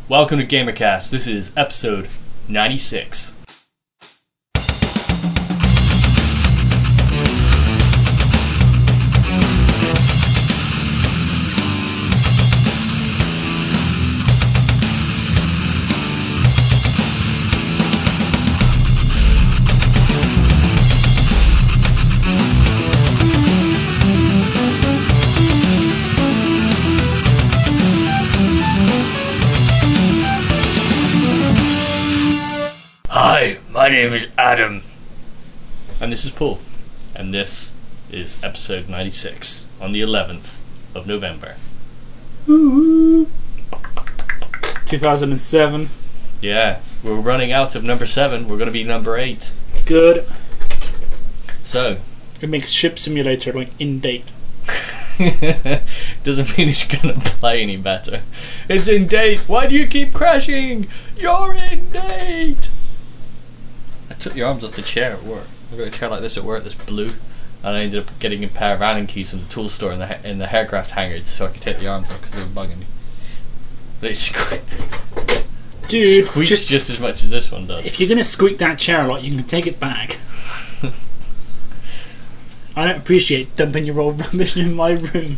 Welcome to GamerCast. This is episode 96. Hi, my name is Adam. And this is Paul. And this is episode 96 on the 11th of November. 2007. Yeah, we're running out of number 7. We're going to be number 8. Good. So, It makes Ship Simulator like in date. doesn't mean it's going to play any better. It's in date. Why do you keep crashing? You're in date. I took the arms off the chair at work. I've got a chair like this at work that's blue, and I ended up getting a pair of Allen keys from the tool store in the haircraft hanger so I could take the arms off because they were bugging me. But it Dude, squeaks just as much as this one does. if you're gonna squeak that chair a lot, you can take it back. I don't appreciate dumping your old rubbish in my room.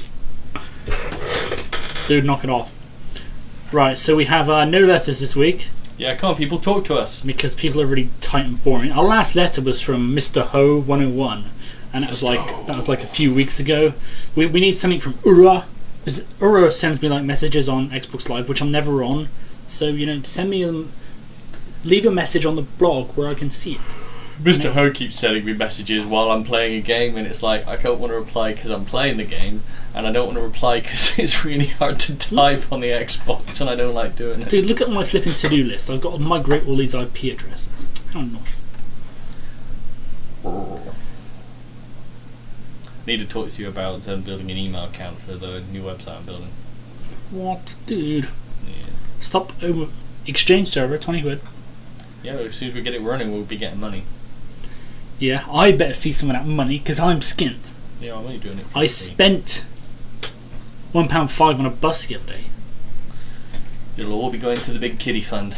Dude, knock it off. Right, so we have no letters this week Yeah, come on, people, talk to us. because people are really tight and boring. Our last letter was from Mr. Ho 101, and that was like a few weeks ago. We need something from Ura. Ura sends me like messages on Xbox Live, which I'm never on. So send me leave a message on the blog where I can see it. Mr. Ho keeps sending me messages while I'm playing a game, and it's like, I don't want to reply because I'm playing the game, and I don't want to reply because it's really hard to type on the Xbox, and I don't like doing it. Dude, look at my flipping to-do list. I've got to migrate all these IP addresses. How annoying. Need to talk to you about building an email account for the new website I'm building. What? Dude. Yeah. Stop over Exchange server, 20 quid. Yeah, as soon as we get it running, we'll be getting money. Yeah, I better see some of that money because I'm skint. Yeah, I'm only doing it for I free. spent £1.5 on a bus the other day. It'll all be going to the big kiddie fund.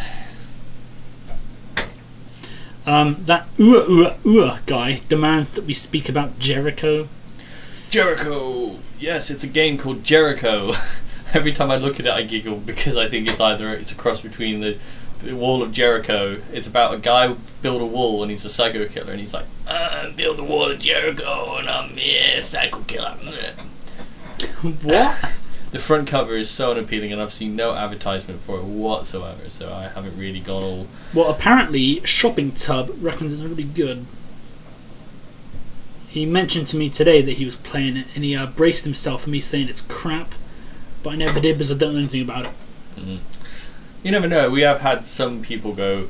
That Ua guy demands that we speak about Jericho. Jericho! Yes, it's a game called Jericho. Every time I look at it, I giggle because I think it's a cross between the Wall of Jericho. It's about a guy who built a wall and he's a psycho killer, and he's like, build the Wall of Jericho and I'm psycho killer. What? The front cover is so unappealing, and I've seen no advertisement for it whatsoever, so I haven't really gone all... Well, apparently Shopping Tub reckons it's really good. He mentioned to me today that he was playing it, and he braced himself for me saying it's crap, but I never did because I don't know anything about it. Mm-hmm. You never know. We have had some people go,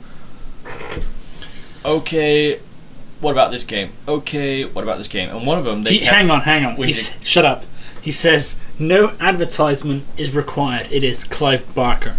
okay, what about this game? Okay, what about this game? And one of them... Hang on. Shut up. He says, no advertisement is required. It is Clive Barker.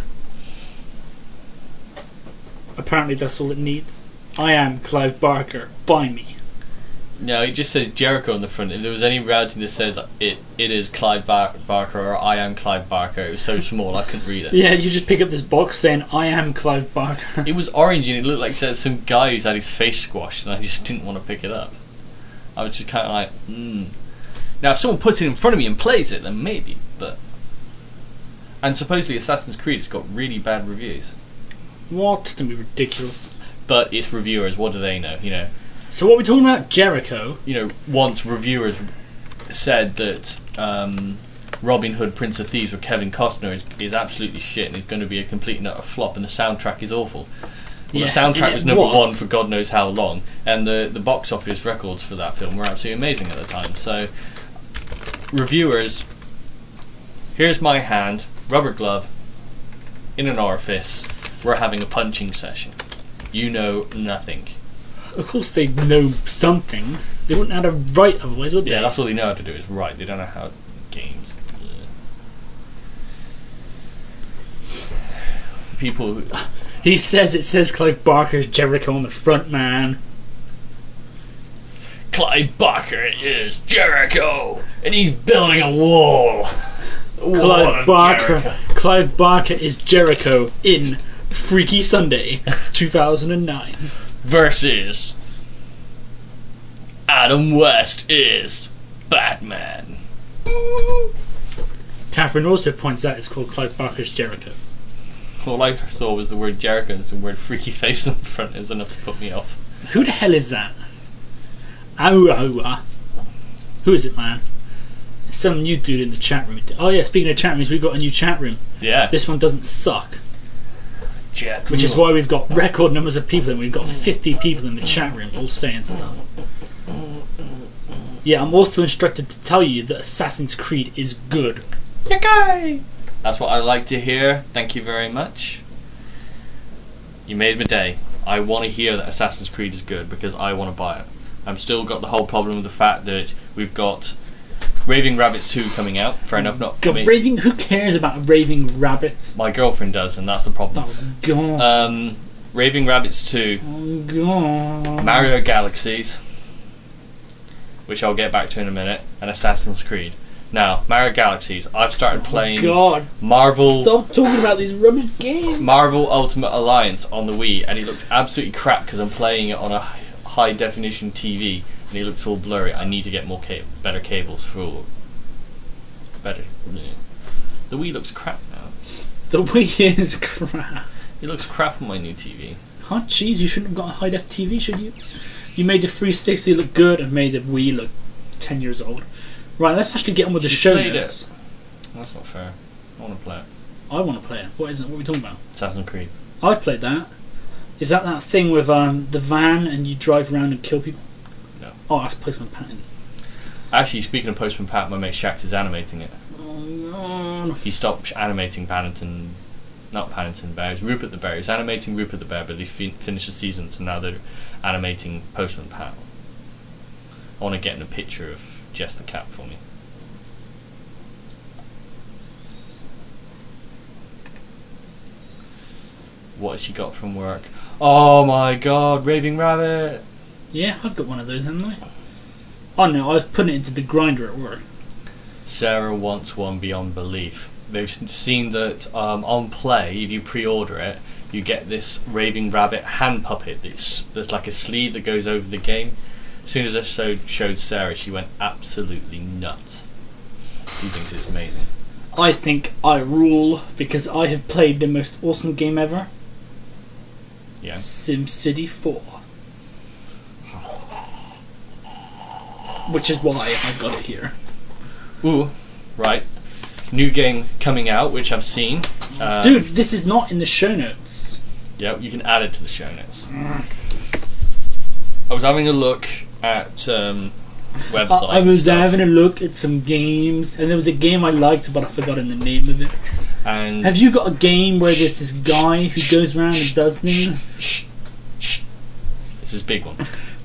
Apparently that's all it needs. I am Clive Barker. Buy me. No, it just says Jericho on the front. If there was any writing that says it is Clive Barker or I am Clive Barker, it was so small I couldn't read it. Yeah, you just pick up this box saying, I am Clive Barker. It was orange and it looked like some guy who's had his face squashed, and I just didn't want to pick it up. I was just kind of like, Now, if someone puts it in front of me and plays it, then maybe, but... And supposedly Assassin's Creed has got really bad reviews. What? Don't be ridiculous. But it's reviewers, what do they know, So what are we talking about? Jericho? Once reviewers said that Robin Hood, Prince of Thieves with Kevin Costner is absolutely shit and is going to be a complete and utter flop, and the soundtrack is awful. Well, Yeah, the soundtrack was number was. 1 for God knows how long, and the box office records for that film were absolutely amazing at the time. So, reviewers, here's my hand, rubber glove, in an orifice, we're having a punching session. You know nothing. Of course they know something. They wouldn't have to write otherwise, would they? Yeah, that's all they know how to do is write. They don't know how games. People. He says it says Clive Barker's Jericho on the front, man. Clive Barker is Jericho, and he's building a wall. Clive Barker Clive Barker is Jericho in Freaky Sunday 2009. Versus Adam West is Batman. Catherine also points out it's called Clive Barker's Jericho. All I saw was the word Jericho and the word freaky face on the front. It was enough to put me off. Who the hell is that? Who is it, man? Some new dude in the chat room. Oh yeah, speaking of chat rooms, we've got a new chat room. Yeah. This one doesn't suck. Chat Which is room. why we've got record numbers of people in. We've got 50 people in the chat room all saying stuff. Yeah, I'm also instructed to tell you that Assassin's Creed is good. Yay! That's what I like to hear. Thank you very much. You made my day. I want to hear that Assassin's Creed is good because I want to buy it. I'm still got the whole problem with the fact that we've got Raving Rabbids 2 coming out. Fair enough, not God, me. who cares about a raving rabbit? My girlfriend does, and that's the problem. Oh god. Raving Rabbids 2, Oh god. Mario Galaxies, which I'll get back to in a minute, and Assassin's Creed. Now, Mario Galaxies, I've started playing God. Marvel Stop talking about these rubbish games. Marvel Ultimate Alliance on the Wii, and it looked absolutely crap because I'm playing it on a high definition TV, and it looks all blurry. I need to get more better cables for better. The Wii looks crap now. The Wii is crap. It looks crap on my new TV. Oh jeez, you shouldn't have got a high def TV, should you? You made the 360 look good and made the Wii look 10 years old. Right, let's actually get on with the show notes. That's not fair. I want to play it. I want to play it. What is it? What are we talking about? Assassin's Creed. I've played that. Is that thing with the van and you drive around and kill people? No. Oh, that's Postman Patton. Actually, speaking of Postman Pat, my mate Shact is animating it. Oh god. He stopped animating Paddington, not Paddington Bear, it was Rupert the Bear. He was animating Rupert the Bear, but they finished the season, so now they're animating Postman Pat. I want to get in a picture of Jess the cat for me. What has she got from work? Oh my god, Raving Rabbit! Yeah, I've got one of those, haven't I? Oh no, I was putting it into the grinder at work. Sarah wants one beyond belief. They've seen that on Play, if you pre-order it, you get this Raving Rabbit hand puppet there's like a sleeve that goes over the game. As soon as I showed Sarah, she went absolutely nuts. She thinks it's amazing. I think I rule because I have played the most awesome game ever. Yeah. SimCity 4. Which is why I got it here. Ooh, right. New game coming out, which I've seen. Dude, this is not in the show notes. Yeah, you can add it to the show notes. I was having a look at websites. I was having a look at some games, and there was a game I liked, but I've forgotten the name of it. And Have you got a game where there's this guy who goes around and does things? This is a big one.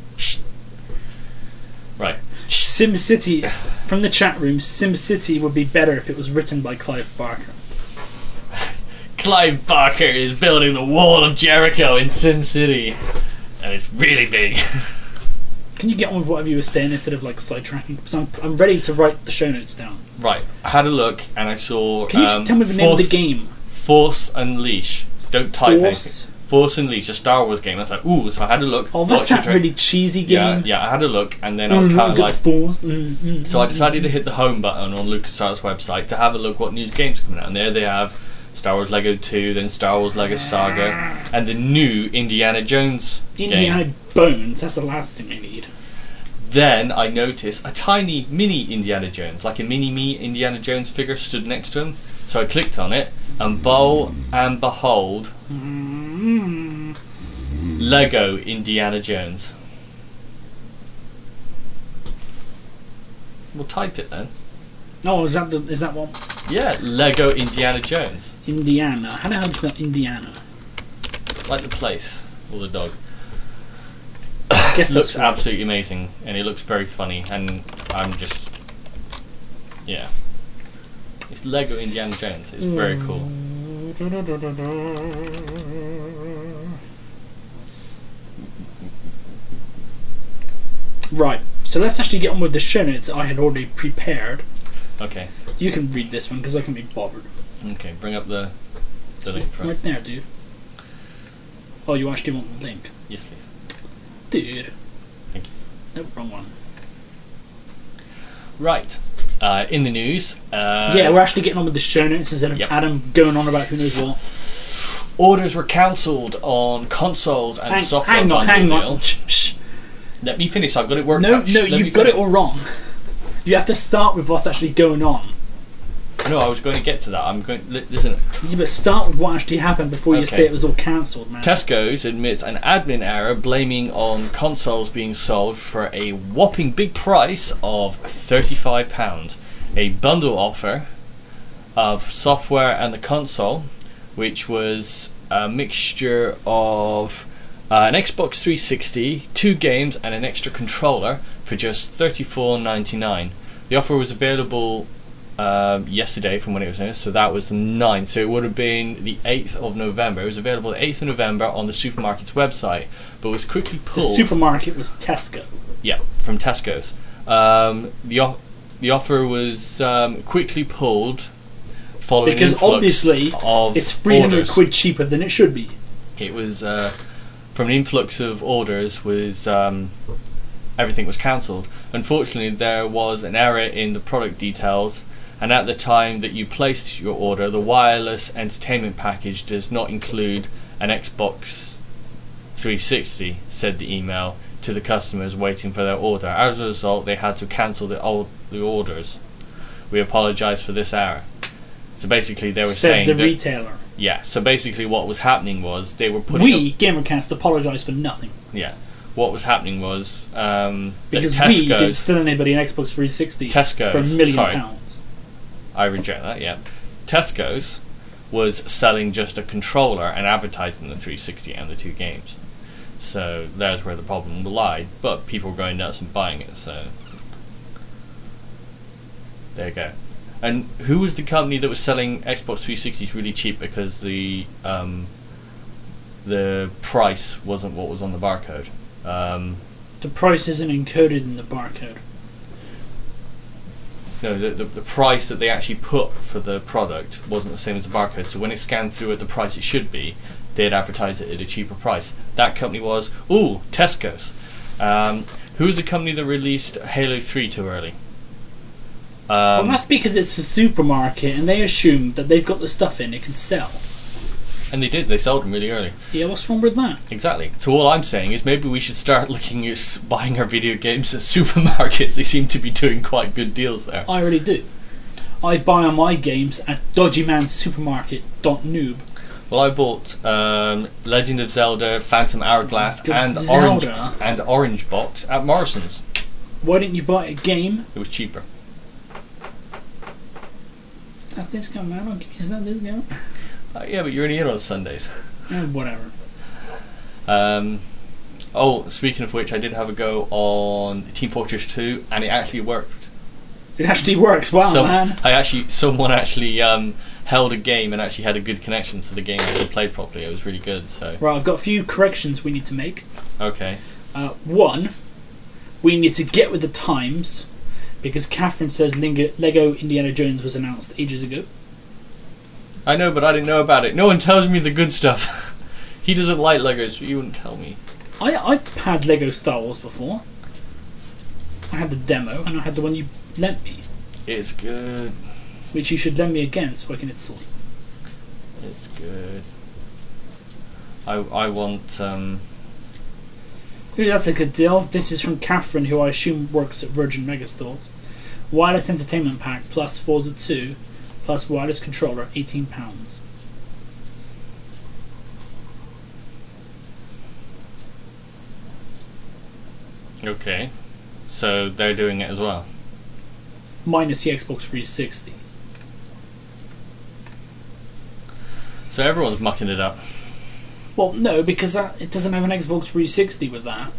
Right. SimCity, from the chat room, SimCity would be better if it was written by Clive Barker. Clive Barker is building the wall of Jericho in SimCity, and it's really big. Can you get on with whatever you were saying instead of like sidetracking? Because I'm ready to write the show notes down. Right, I had a look and I saw. Can you just tell me the name of the game? Force Unleash. Don't type Force? anything. Force Unleash, a Star Wars game. I was like, ooh, so I had a look. Oh, that's watched that it, really cheesy game. Yeah, I had a look and then I was kind of like. Force. So I decided to hit the home button on LucasArts website to have a look what new games are coming out. And there they have Star Wars Lego 2, then Star Wars Lego Saga, and the new Indiana Jones Indiana game. Bones, that's the last thing I need. Then I noticed a tiny mini Indiana Jones, like a mini-me Indiana Jones figure stood next to him. So I clicked on it, and lo and behold, Lego Indiana Jones. We'll type it then. Oh, is that one? Yeah, Lego Indiana Jones. Indiana. How the hell do you spell Indiana? Like the place, or the dog. I guess Looks that's right. absolutely amazing, and it looks very funny, and I'm just... Yeah. It's Lego Indiana Jones. It's very cool. Right, so let's actually get on with the show notes I had already prepared. Okay. You can read this one because I can be bothered. Okay, bring up the link It's for it. right there, dude. Oh, you actually want the link? Yes, please. Dude. Thank you. Nope, wrong one. Right. In the news. Yeah, we're actually getting on with the show notes instead of Yep. Adam going on about who knows what. Orders were cancelled on consoles and software hang on, hang bundle on. deal. Shh. Let me finish. I've got it worked No, out. no, Let me you've got it finish. all wrong. You have to start with what's actually going on. No, I was going to get to that. I'm going. Listen. You better start with what actually happened before you Okay. say it was all cancelled, man. Tesco's admits an admin error, blaming on consoles being sold for a whopping big price of £35. A bundle offer of software and the console, which was a mixture of an Xbox 360, 2 games, and an extra controller for just $34.99. The offer was available yesterday from when it was announced, so that was the 9th, so it would have been the 8th of November. It was available the 8th of November on the supermarket's website, but was quickly The pulled. supermarket was Tesco. Yeah, from Tesco's. The offer was quickly pulled following Because influx obviously of it's 300 orders. quid cheaper than it should be. It was from an influx of orders. Was everything was cancelled. Unfortunately, there was an error in the product details, and at the time that you placed your order, the wireless entertainment package does not include an Xbox 360, said the email to the customers waiting for their order. As a result, they had to cancel the orders. We apologise for this error. So basically, they were Said saying the that, retailer. yeah. So basically, what was happening was they were putting We, Gamercast, apologise for nothing. yeah. What was happening was Because that we didn't Tesco's. steal anybody an Xbox 360 Tesco's, for £1 million. sorry. I reject that. Yeah, Tesco's was selling just a controller and advertising the 360 and the 2 games. So there's where the problem lied. But people were going nuts and buying it. So there you go. And who was the company that was selling Xbox 360s really cheap because the price wasn't what was on the barcode? The price isn't encoded in the barcode. No, the price that they actually put for the product wasn't the same as the barcode. So when it scanned through at the price it should be, they'd advertise it at a cheaper price. That company was Tesco's. Who's the company that released Halo 3 too early? Well, that's because it's a supermarket and they assume that they've got the stuff in it can sell. And they did. They sold them really early. Yeah, what's wrong with that? Exactly. So all I'm saying is maybe we should start looking at buying our video games at supermarkets. They seem to be doing quite good deals there. I already do. I buy all my games at dodgymansupermarket.noob. Well, I bought Legend of Zelda, Phantom Hourglass, and Zelda. Orange Box at Morrison's. Why didn't you buy a game? It was cheaper. Is that discount, man? I'll give you that discount. Yeah, but you're only in on Sundays. Whatever. Speaking of which, I did have a go on Team Fortress 2, and it actually worked. It actually works. Wow, man. Someone actually held a game and actually had a good connection, so the game actually played properly. It was really good. So Right, I've got a few corrections we need to make. okay. One, we need to get with the times, because Catherine says Lego Indiana Jones was announced ages ago. I know, but I didn't know about it. No one tells me the good stuff. He doesn't like Legos, but you wouldn't tell me. I've had Lego Star Wars before. I had the demo, and I had the one you lent me, It's good. which you should lend me again so I can install it. It's good. I want. Ooh, that's a good deal. This is from Catherine, who I assume works at Virgin Megastores. Wireless entertainment pack plus Forza 2 plus wireless controller, £18. Okay. So they're doing it as well. Minus the Xbox 360. So everyone's mucking it up. Well, no, because it doesn't have an Xbox 360 with that.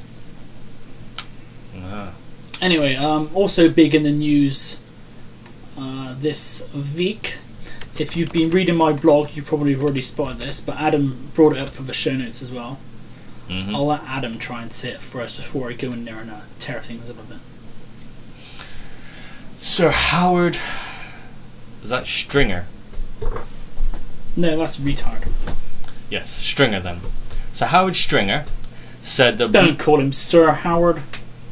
Ah. Anyway, also big in the news this week. If you've been reading my blog, you probably have already spotted this, but Adam brought it up for the show notes as well. Mm-hmm. I'll let Adam try and say it for us before I go in there and tear things up a bit. Sir Howard. Is that Stringer? No, that's retard. Yes, Stringer then. So Howard Stringer said that... Don't call him Sir Howard.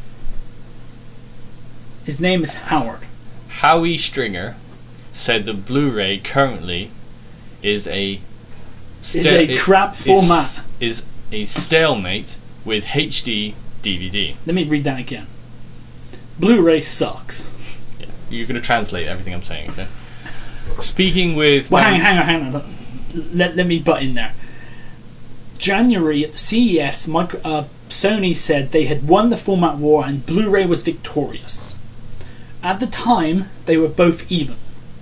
His name is Howard. Howie Stringer said that Blu-ray currently is a... crap format. Is a stalemate with HD DVD. Let me read that again. Blu-ray sucks. Yeah. You're going to translate everything I'm saying, okay? Speaking with... Well, hang on. Let me butt in there. January at CES, Sony said they had won the format war and Blu-ray was victorious. At the time, they were both even.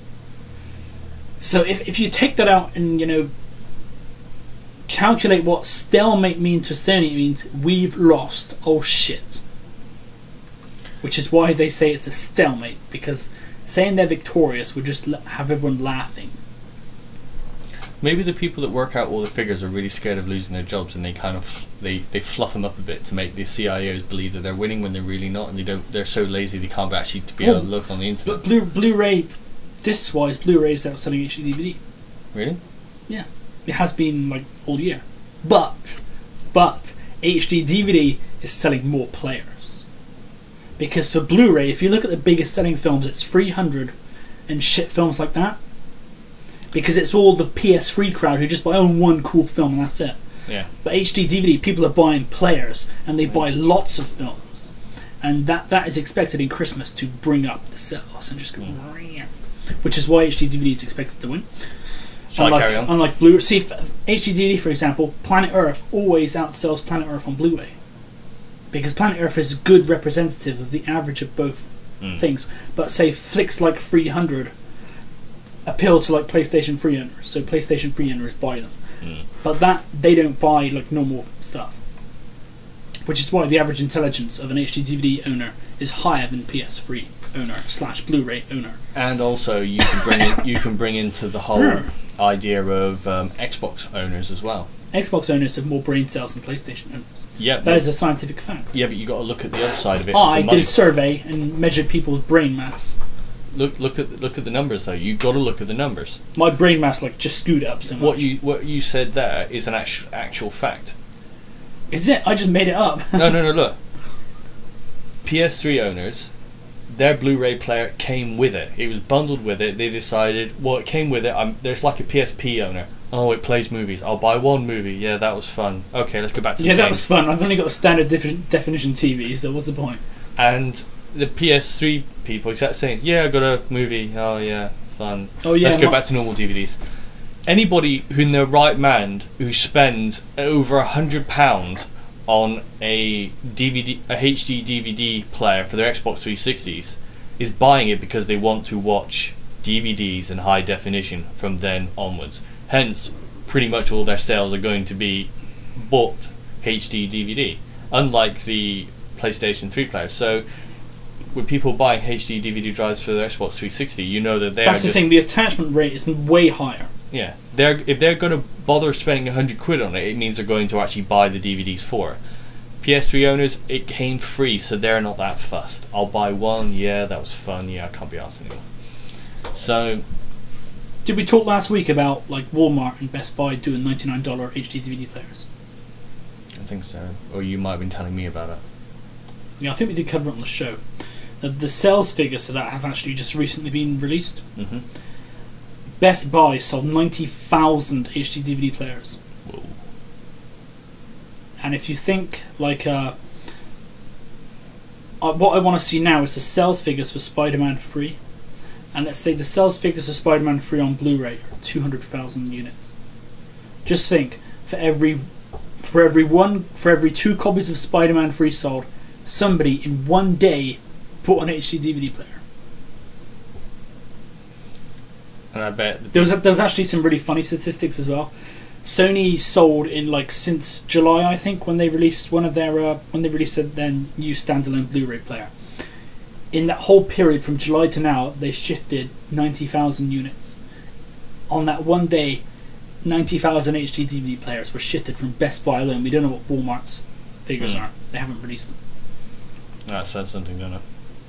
So if you take that out and, calculate what stalemate means to Sony, it means we've lost. Oh shit. Which is why they say it's a stalemate, because saying they're victorious would just have everyone laughing. Maybe the people that work out all the figures are really scared of losing their jobs, and they kind of they fluff them up a bit to make the CIOs believe that they're winning when they're really not, and they're so lazy they can't actually be able to look on the internet. But Blu-ray, disc-wise, Blu-ray is outselling HD DVD. Really? Yeah, it has been like all year. But HD DVD is selling more players. Because for Blu-ray, if you look at the biggest selling films, it's 300 and shit films like that. Because it's all the PS3 crowd who just buy one cool film and that's it. Yeah. But HD DVD, people are buying players and they buy lots of films, and that is expected in Christmas to bring up the sales and just go. Which is why HD DVD is expected to win. Shall I carry on? Unlike Blu-ray, see HD DVD for example, Planet Earth always outsells Planet Earth on Blu-ray because Planet Earth is a good representative of the average of both things. But say flicks like 300. Appeal to like PlayStation 3 owners, so PlayStation 3 owners buy them. But that they don't buy like normal stuff, which is why the average intelligence of an HD DVD owner is higher than PS3 owner / Blu-ray owner. And also you can bring into the whole idea of Xbox owners as well. Xbox owners have more brain cells than PlayStation owners. Yeah, that is a scientific fact. Yeah, but you got to look at the other side of it. I did a survey and measured people's brain mass. Look at the numbers though. You've got to look at the numbers. My brain mass just screwed up so much. What you said there is an actual fact. Is it? I just made it up. No. Look. PS3 owners, their Blu-ray player came with it. It was bundled with it. They decided, it came with it. There's like a PSP owner. Oh, it plays movies. I'll buy one movie. Yeah, that was fun. Okay, let's go back to the that games. was fun. I've only got a standard definition TV, so what's the point? And the PS3 people exactly saying, yeah, I got a movie. Oh yeah, fun. Oh yeah. Let's go back to normal DVDs. Anybody who in their right mind who spends over £100 on a HD DVD player for their Xbox 360s is buying it because they want to watch DVDs in high definition from then onwards. Hence, pretty much all their sales are going to be bought HD DVD, unlike the PlayStation 3 players. So, with people buying HD DVD drives for their Xbox 360, you know that that's the thing. The attachment rate is way higher. Yeah, if they're going to bother spending £100 on it, it means they're going to actually buy the DVDs for it. PS3 owners, it came free, so they're not that fussed. I'll buy one. Yeah, that was fun. Yeah, I can't be arsed anymore. So, did we talk last week about like Walmart and Best Buy doing $99 HD DVD players? I think so. Or you might have been telling me about it. Yeah, I think we did cover it on the show. The sales figures for that have actually just recently been released. Mm-hmm. Best Buy sold 90,000 HD DVD players. Whoa. And if you think like what I want to see now is the sales figures for Spider-Man 3, and let's say the sales figures for Spider-Man 3 on Blu-ray are 200,000 units. Just think, for every 2 copies of Spider-Man 3 sold, somebody in one day bought an HD DVD player. And I bet there's actually some really funny statistics as well. Sony sold in since July, I think, when they released their new standalone Blu-ray player. In that whole period from July to now, they shifted 90,000 units. On that one day, 90,000 HD DVD players were shifted from Best Buy alone. We don't know what Walmart's figures are. They haven't released them. That said something, don't it?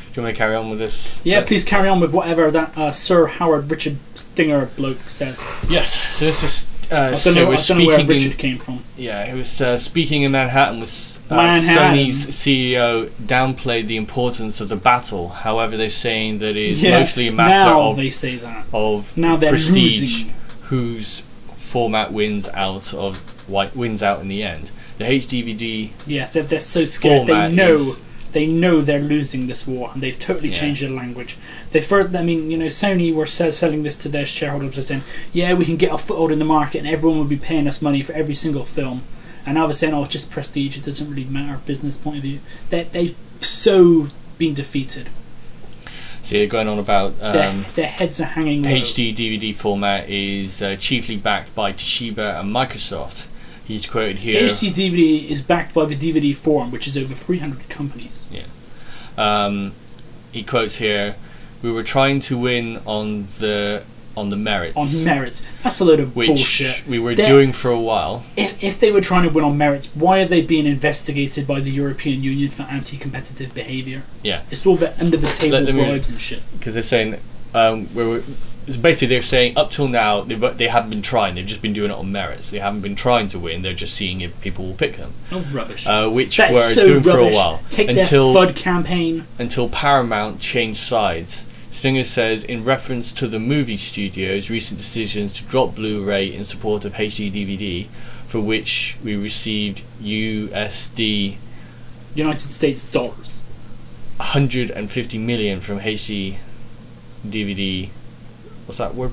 you want me to carry on with this? Yeah, please carry on with whatever that Sir Howard Richard Stinger bloke says. Yes. So this is. I don't know where Richard came from. Yeah, he was speaking in Manhattan with Manhattan. Sony's CEO downplayed the importance of the battle. However, they're saying that it's mostly a matter now of they say that. of now they're prestige, losing. whose format wins out in the end. The HDVD. Yeah, they're so scared. They know. Is, they know they're losing this war, and they've totally changed their language. Sony were selling this to their shareholders, and saying, "Yeah, we can get our foothold in the market, and everyone will be paying us money for every single film." And now they're saying, "Oh, it's just prestige. It doesn't really matter, business point of view." They've so been defeated. So you're going on about their heads are hanging low. HD DVD format is chiefly backed by Toshiba and Microsoft. He's quoted here. HD DVD is backed by the DVD Forum, which is over 300 companies. Yeah. He quotes here, "We were trying to win on the merits." On merits. That's a load of which bullshit. We were doing for a while. If they were trying to win on merits, why are they being investigated by the European Union for anti-competitive behaviour? Yeah. It's all the under-the-table bribes and shit. Because they're saying... basically, they're saying up till now they haven't been trying. They've just been doing it on merits. They haven't been trying to win. They're just seeing if people will pick them. Oh, rubbish! Which that we're so doing rubbish. for a while Take their FUD campaign until Paramount changed sides. Stinger says, in reference to the movie studio's recent decisions to drop Blu-ray in support of HD DVD, for which we received USD United States dollars 150 million from HD DVD. What's that word?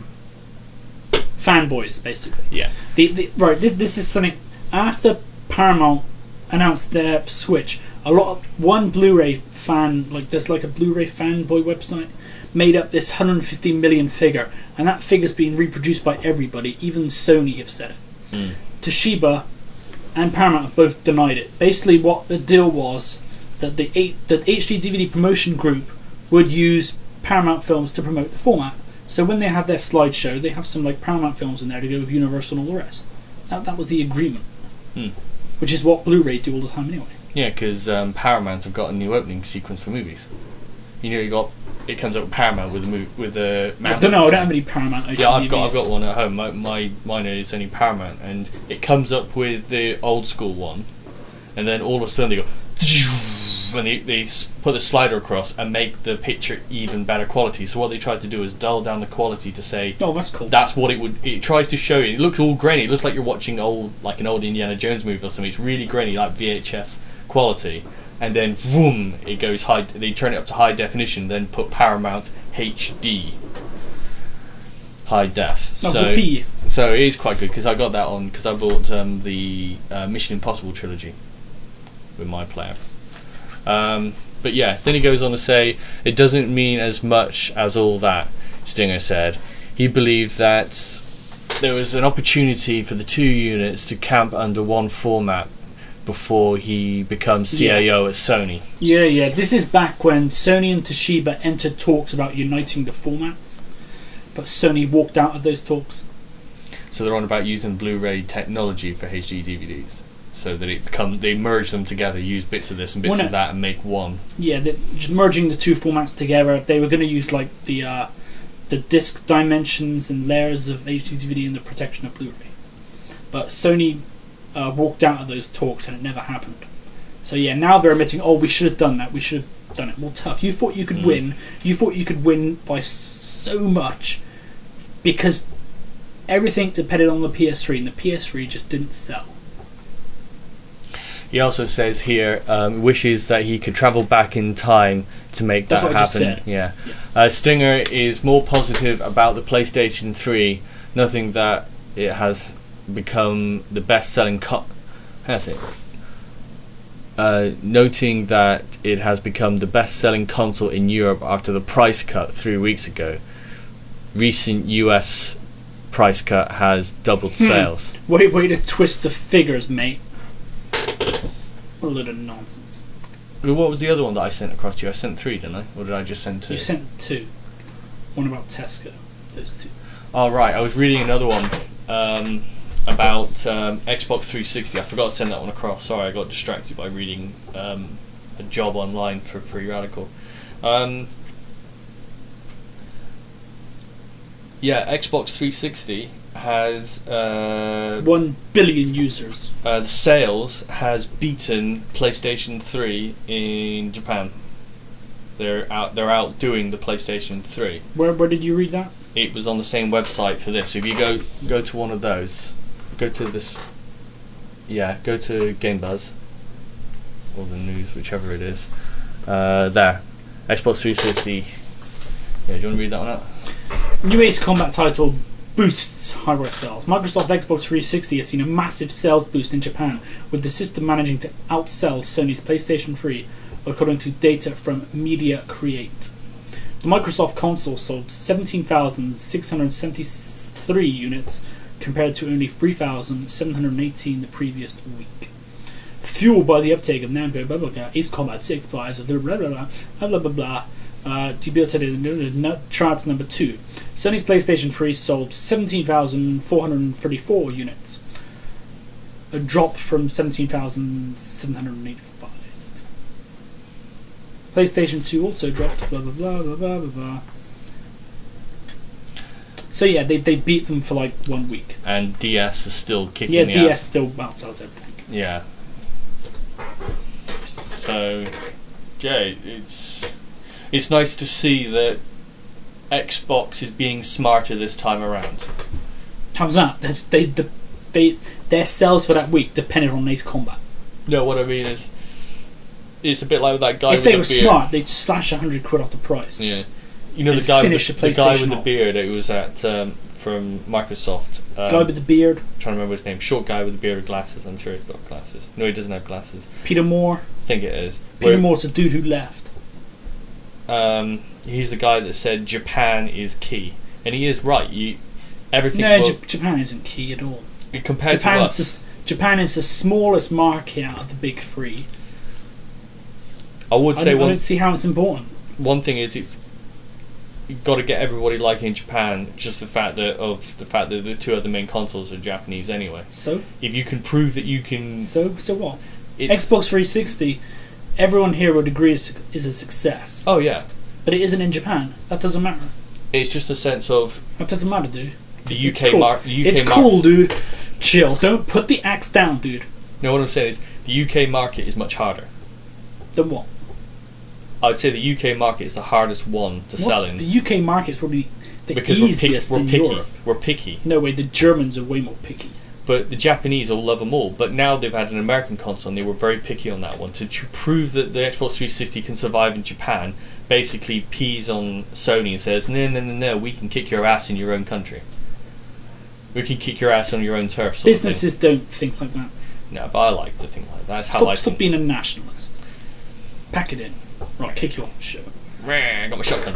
Fanboys, basically. Yeah. This is something after Paramount announced their switch. One Blu-ray fan, there's a Blu-ray fanboy website, made up this 150 million figure, and that figure's being reproduced by everybody. Even Sony have said it. Toshiba and Paramount have both denied it. Basically, what the deal was that the HD DVD promotion group would use Paramount films to promote the format. So when they have their slideshow, they have some Paramount films in there to go with Universal and all the rest. That was the agreement, which is what Blu-ray do all the time anyway. Yeah, because Paramount have got a new opening sequence for movies. It comes up with Paramount with the. I don't know. I don't have any Paramount. HDVs. Yeah, I've got one at home. Mine is only Paramount, and it comes up with the old school one, and then all of a sudden they go. When they put the slider across and make the picture even better quality. So what they tried to do is dull down the quality to say, oh, that's cool. That's what it would. It tries to show you. It looks all grainy. It looks like you're watching an old Indiana Jones movie or something. It's really grainy, like VHS quality. And then, boom, it goes high. They turn it up to high definition. Then put Paramount HD, high def. Oh, so it is quite good because I got that on because I bought the Mission Impossible trilogy with my player. But yeah, then he goes on to say, it doesn't mean as much as all that, Stinger said. He believed that there was an opportunity for the two units to camp under one format before he becomes CIO at Sony. Yeah. This is back when Sony and Toshiba entered talks about uniting the formats, but Sony walked out of those talks. So they're on about using Blu-ray technology for HD DVDs. So that they merge them together, use bits of this and bits of that, and make one. Yeah, just merging the two formats together. They were going to use the disc dimensions and layers of HD DVD and the protection of Blu-ray. But Sony walked out of those talks, and it never happened. So yeah, now they're admitting, oh, we should have done that. We should have done it. Well, tough. You thought you could win. You thought you could win by so much because everything depended on the PS3, and the PS3 just didn't sell. He also says here, wishes that he could travel back in time to make that happen. That's what I just said. Yeah. Stinger is more positive about the PlayStation 3, noting that it has become the best-selling noting that it has become the best-selling console in Europe after the price cut 3 weeks ago. Recent US price cut has doubled sales. Way to twist the figures, mate. A load of nonsense. What was the other one that I sent across to you? I sent 3, didn't I? Or did I just send 2? You sent 2. One about Tesco. Those 2. Oh, right. I was reading another one about Xbox 360. I forgot to send that one across. Sorry, I got distracted by reading a job online for a free radical. Yeah, Xbox 360 has 1 billion users. The sales has beaten PlayStation 3 in Japan. They're outdoing the PlayStation 3. Where did you read that? It was on the same website for this. So if you go to one of those, go to this. Yeah, go to Game Buzz or the news, whichever it is. There, Xbox 360. Yeah, do you want to read that one out? New Ace Combat title boosts hardware sales. Microsoft Xbox 360 has seen a massive sales boost in Japan, with the system managing to outsell Sony's PlayStation 3, according to data from Media Create. The Microsoft console sold 17,673 units, compared to only 3,718 the previous week. Fueled by the uptake of Namco Bubblegum, Ace Combat 6 buys of the blah blah blah blah blah blah. Debuted charts number 2. Sony's PlayStation 3 sold 17,434 units, a drop from 17,785. PlayStation 2 also dropped. Blah blah blah blah blah blah blah. So yeah, they beat them for like 1 week. And DS is still kicking. Yeah, the DS ass. still outsells everything. Yeah. So, yeah, it's nice to see that Xbox is being smarter this time around. How's that? Their sales for that week depended on Ace Combat. No, what I mean is, it's a bit like that guy If with they the were beard. smart, they'd slash £100 off the price. Yeah. You know And the guy with finish the the guy PlayStation with the off. beard who was at from Microsoft. Guy with the beard, Trying to remember his name. Short guy with the beard with glasses. I'm sure he's got glasses. No, he doesn't have glasses. Peter Moore. I think it is. Peter Moore's the dude who left. He's the guy that said Japan is key, and he is right. Everything. No, Japan isn't key at all. Compared to us, Japan is the smallest market out of the big three. I would say I don't see how it's important. one thing is you've got to get everybody liking Japan. Just the fact that the two other main consoles are Japanese anyway. So If you can prove that you can, so what? it's, Xbox 360, everyone here would agree is a success. oh yeah, But it isn't in Japan. That doesn't matter. it's just a sense of That doesn't matter, dude. the It's UK cool. market. It's cool, dude. Chill. Don't put the axe down, dude. No, what I'm saying is the UK market is much harder. Then what? I would say the UK market is the hardest one to sell in The UK market is probably the because easiest we're in picky. Europe. We're picky. No way, the Germans are way more picky. But the Japanese all love them all. But now they've had an American console and they were very picky on that one. To prove that the Xbox 360 can survive in Japan, basically pees on Sony and says, no, we can kick your ass in your own country. We can kick your ass on your own turf. Sort Businesses don't think like that. of thing. No, but I like to think like that. That's how I Stop think. being a nationalist. Pack it in. Right, kick you off the show. I got my shotgun.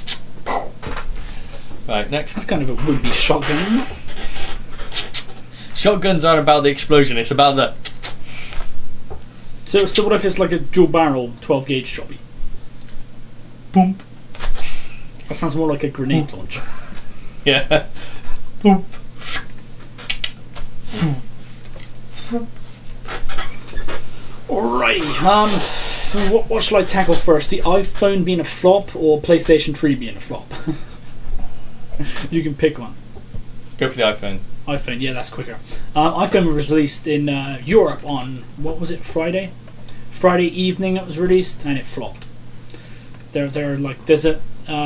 Right, next. That's kind of a would-be shotgun, isn't it? Shotguns aren't about the explosion, it's about the... So what if it's like a dual barrel 12 gauge shotty? Boom. That sounds more like a grenade launcher. Yeah. Boom. Alright, what shall I tackle first? The iPhone being a flop or PlayStation 3 being a flop? You can pick one. Go for the iPhone. iPhone, yeah, that's quicker. iPhone was released in Europe on, what was it, Friday? Friday evening it was released, and it flopped. They're like, there's a...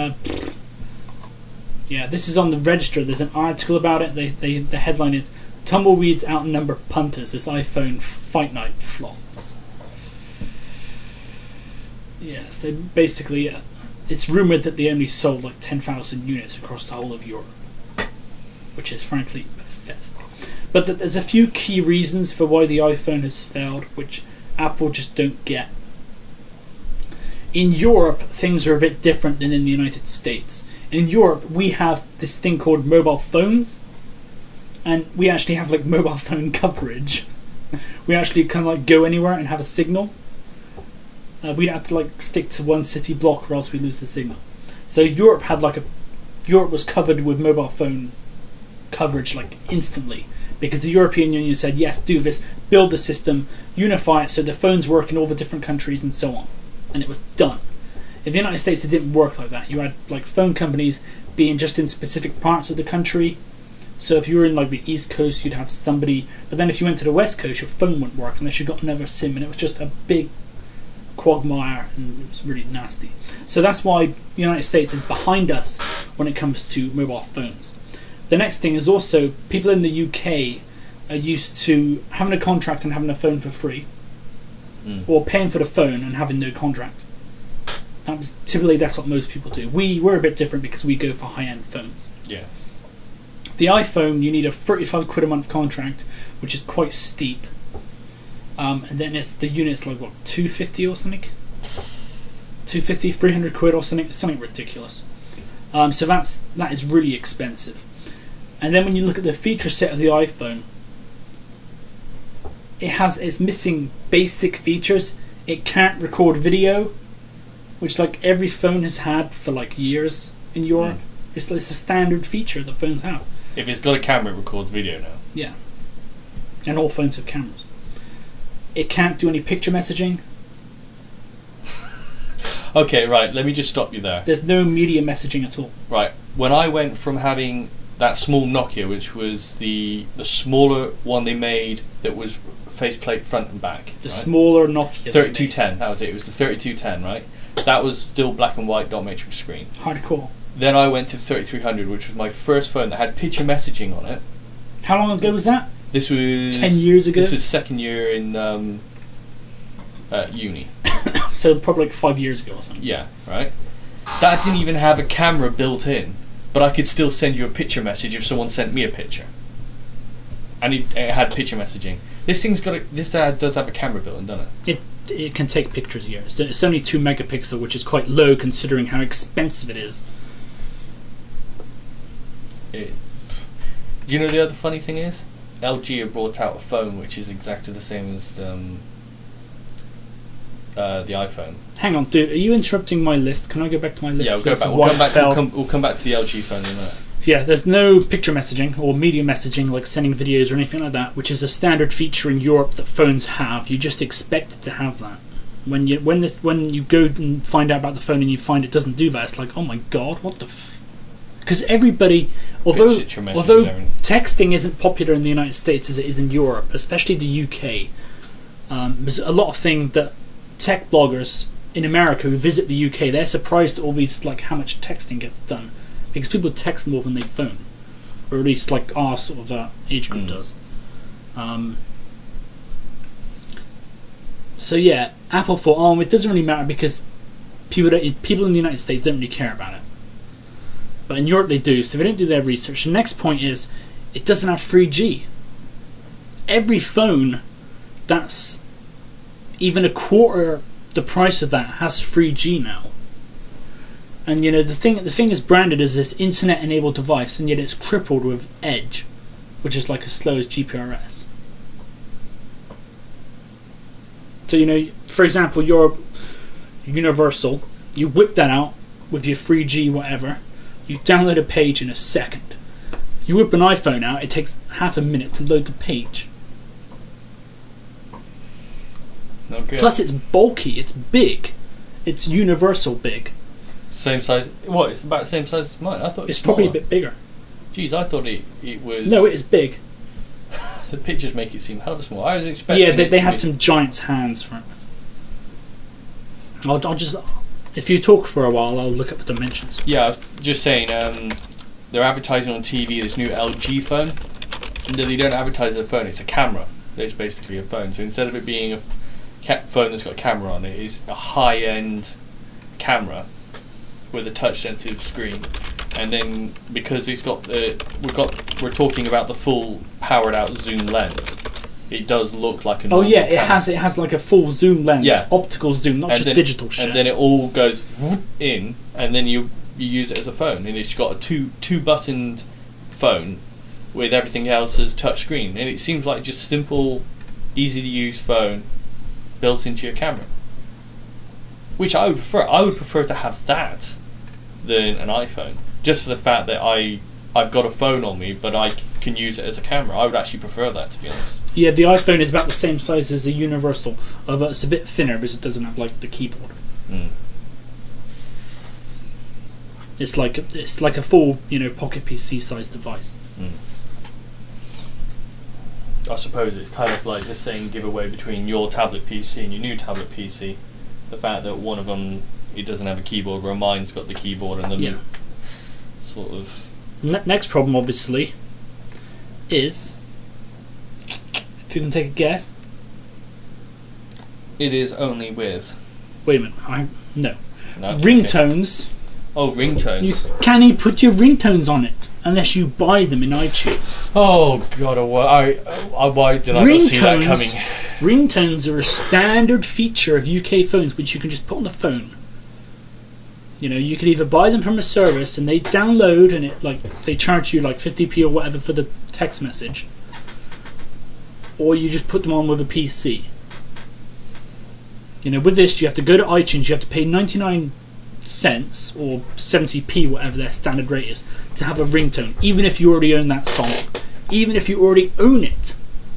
yeah, this is on the Register. There's an article about it. The headline is, Tumbleweeds outnumber punters as iPhone Fight Night flops. Yeah, so basically, it's rumoured that they only sold like 10,000 units across the whole of Europe, which is frankly pathetic. But there's a few key reasons for why the iPhone has failed, which Apple just don't get. In Europe, things are a bit different than in the United States. In Europe, we have this thing called mobile phones, and we actually have like mobile phone coverage. We actually can like go anywhere and have a signal. We don't have to like stick to one city block or else we lose the signal. So Europe was covered with mobile phone coverage like instantly, because the European Union said yes, do this, build the system, unify it so the phones work in all the different countries and so on, and it was done. In the United States, it didn't work like that. You had like phone companies being just in specific parts of the country. So if you were in like the East Coast, you'd have somebody. But then if you went to the West Coast, your phone wouldn't work unless you got another SIM, and it was just a big quagmire, and it was really nasty. So that's why the United States is behind us when it comes to mobile phones. The next thing is also people in the UK are used to having a contract and having a phone for free, or paying for the phone and having no contract. That's what most people do. We're a bit different because we go for high-end phones. Yeah. The iPhone, you need a 35 quid a month contract, which is quite steep. And then the unit's like, what, 250 or something? 250, 300 quid or something ridiculous. So that is really expensive. And then when you look at the feature set of the iPhone, it's missing basic features. It can't record video, which like every phone has had for like years in Europe. It's a standard feature that phones have. If it's got a camera, it records video now. Yeah. And all phones have cameras. It can't do any picture messaging. Okay, right, let me just stop you there. There's no media messaging at all. Right, when I went from having that small Nokia, which was the smaller one they made that was faceplate front and back. The smaller Nokia. 3210, that was it. It was the 3210, right? That was still black and white dot matrix screen. Hardcore. Then I went to 3300, which was my first phone that had picture messaging on it. How long ago was that? This was 10 years ago. This was second year in uni. So probably like 5 years ago or something. Yeah, right. That didn't even have a camera built in, but I could still send you a picture message if someone sent me a picture. And it had picture messaging. This does have a camera built in, doesn't it? It can take pictures here. It's only 2 megapixel, which is quite low considering how expensive it is. Do you know the other funny thing is? LG have brought out a phone which is exactly the same as the iPhone. Hang on, dude. Are you interrupting my list? Can I go back to my list? Yeah, we'll go back. We'll come back to the LG phone in a minute. Yeah, there's no picture messaging or media messaging like sending videos or anything like that, which is a standard feature in Europe that phones have. You just expect it to have that. When you go and find out about the phone and you find it doesn't do that, it's like, oh my god, what the because everybody, although texting isn't popular in the United States as it is in Europe, especially the UK, there's a lot of things that tech bloggers in America who visit the UK, they're surprised at all these, like how much texting gets done, because people text more than they phone, or at least like our sort of age group does. So yeah, Apple thought, it doesn't really matter because people in the United States don't really care about it. But in Europe they do, so they don't do their research. The next point is, it doesn't have 3G. Every phone that's even a quarter the price of that has 3G now. And you know the thing is branded as this internet-enabled device, and yet it's crippled with Edge, which is like as slow as GPRS. So you know, for example, your Universal, you whip that out with your 3G whatever. You download a page in a second. You whip an iPhone out, it takes half a minute to load the page. Okay. Plus it's bulky, it's big. It's universal big. Same size. What? It's about the same size as mine. I thought it's probably a bit bigger. Jeez, I thought it was. No, it is big. The pictures make it seem hell of a small. I was expecting. Yeah, they had some giant's hands for it. I'll just. If you talk for a while, I'll look up the dimensions. Yeah, I was just saying. They're advertising on TV this new LG phone. And they don't advertise a phone; it's a camera. It's basically a phone. So instead of it being a phone that's got a camera on it, is a high-end camera with a touch-sensitive screen. And then because it's got we're talking about the full powered-out zoom lens. It does look like a normal camera. It has like a full zoom lens, optical zoom, not just digital shit. And then it all goes in, and then you use it as a phone, and it's got a two buttoned phone with everything else as touch screen, and it seems like just simple, easy to use phone built into your camera, which I would prefer. I would prefer to have that than an iPhone, just for the fact that I've got a phone on me, but I can use it as a camera. I would actually prefer that, to be honest. Yeah, the iPhone is about the same size as the Universal, although it's a bit thinner because it doesn't have like the keyboard. It's like a full, pocket PC size device. I suppose it's kind of like the same giveaway between your tablet PC and your new tablet PC. The fact that one of them, it doesn't have a keyboard, where mine's got the keyboard and the sort of... Next problem, obviously, is... If you can take a guess. It is only with... Wait a minute. No. Okay. Ringtones. Oh, ringtones. You can't put your ringtones on it unless you buy them in iTunes. Oh God! Why did I not see that coming? Ringtones are a standard feature of UK phones, which you can just put on the phone. You can either buy them from a service and they download, and they charge you like 50p or whatever for the text message, or you just put them on with a PC. With this, you have to go to iTunes. You have to pay 99 cents or 70p, whatever their standard rate is, to have a ringtone, even if you already own that song, even if you already own it.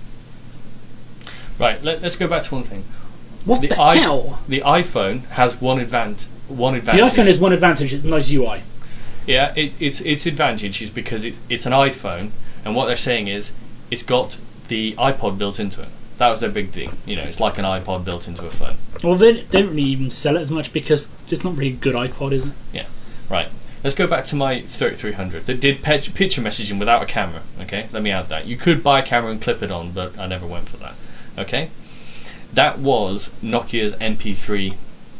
Right, let's go back to one thing. What the hell? The iPhone has one advantage. The iPhone has one advantage. It's a nice UI. Yeah, its advantage is because it's an iPhone, and what they're saying is it's got the iPod built into it. That was their big thing. It's like an iPod built into a phone. Well, they don't really even sell it as much because it's not really a good iPod, is it? Yeah. Right. Let's go back to my 3300 that did picture messaging without a camera. Okay, let me add that. You could buy a camera and clip it on, but I never went for that. Okay, that was Nokia's MP3.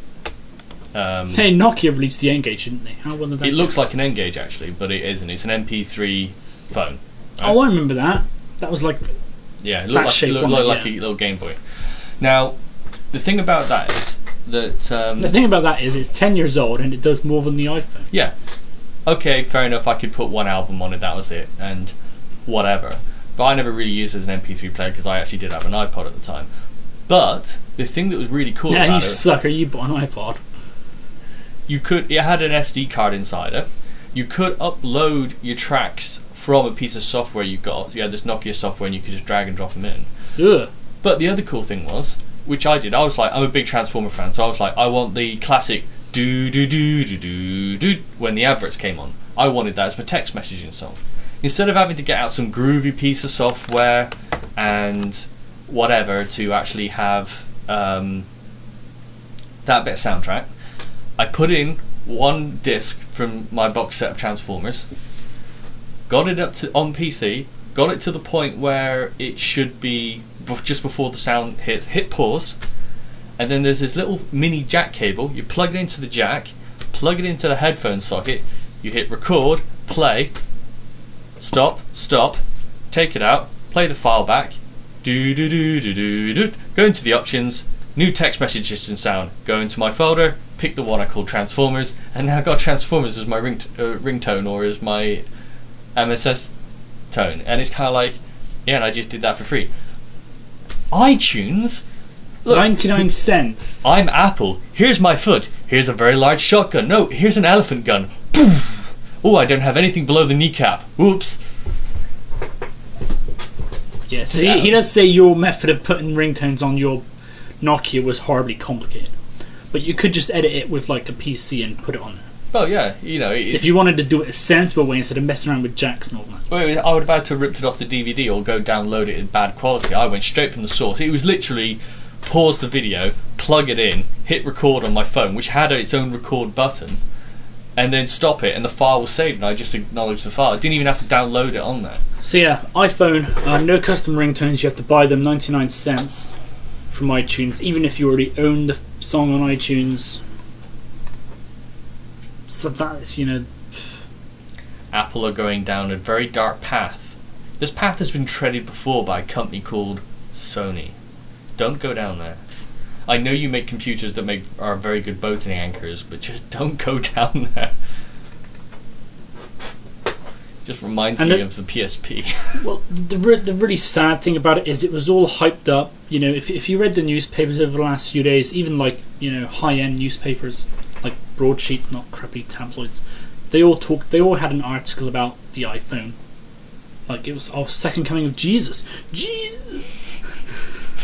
Hey, Nokia released the N-Gage, didn't they? How well did that It looks like an N-Gage actually, but it isn't. It's an MP3 phone. Right? Oh, I remember that. That was like... Yeah, it looked like a little Game Boy. Now, the thing about that is that... the thing about that is it's 10 years old and it does more than the iPhone. Yeah. Okay, fair enough, I could put one album on it, that was it, and whatever. But I never really used it as an MP3 player because I actually did have an iPod at the time. But the thing that was really cool about it... Yeah, you sucker, you bought an iPod. It had an SD card inside it. You could upload your tracks from a piece of software you got. You had this Nokia software and you could just drag and drop them in. Ugh. But the other cool thing was, which I did, I was like, I'm a big Transformer fan, so I was like, I want the classic do do do do do do when the adverts came on. I wanted that as my text messaging song. Instead of having to get out some groovy piece of software and whatever to actually have that bit of soundtrack, I put in one disc from my box set of Transformers, got it up to on PC, got it to the point where it should be just before the sound hits, hit pause, and then there's this little mini jack cable. You plug it into the jack, plug it into the headphone socket, you hit record, play, stop, take it out, play the file back, do do do do do do, go into the options, new text message and sound, go into my folder, pick the one I called Transformers, and now I've got Transformers as my ringtone or as my MSS tone, and it's kind of like, yeah, and I just did that for free. iTunes, look, 99 cents. I'm Apple. Here's my foot. Here's a very large shotgun. No, here's an elephant gun. Poof! Oh, I don't have anything below the kneecap. Whoops. Yeah, so he does say your method of putting ringtones on your Nokia was horribly complicated, but you could just edit it with like a PC and put it on there. Well, yeah, if you wanted to do it a sensible way instead of messing around with jacks and all that. Well, I would have had to have ripped it off the DVD or go download it in bad quality. I went straight from the source. It was literally pause the video, plug it in, hit record on my phone, which had its own record button, and then stop it, and the file was saved, and I just acknowledged the file. I didn't even have to download it on there. So yeah, iPhone, no custom ringtones. You have to buy them 99 cents from iTunes, even if you already own the song on iTunes. So that's, Apple are going down a very dark path. This path has been treaded before by a company called Sony. Don't go down there. I know you make computers that are very good boating anchors, but just don't go down there. Just reminds me of the PSP. Well, the really sad thing about it is it was all hyped up. If you read the newspapers over the last few days, even like high-end newspapers, like broadsheets, not crappy tabloids, they all had an article about the iPhone. Like it was second coming of Jesus.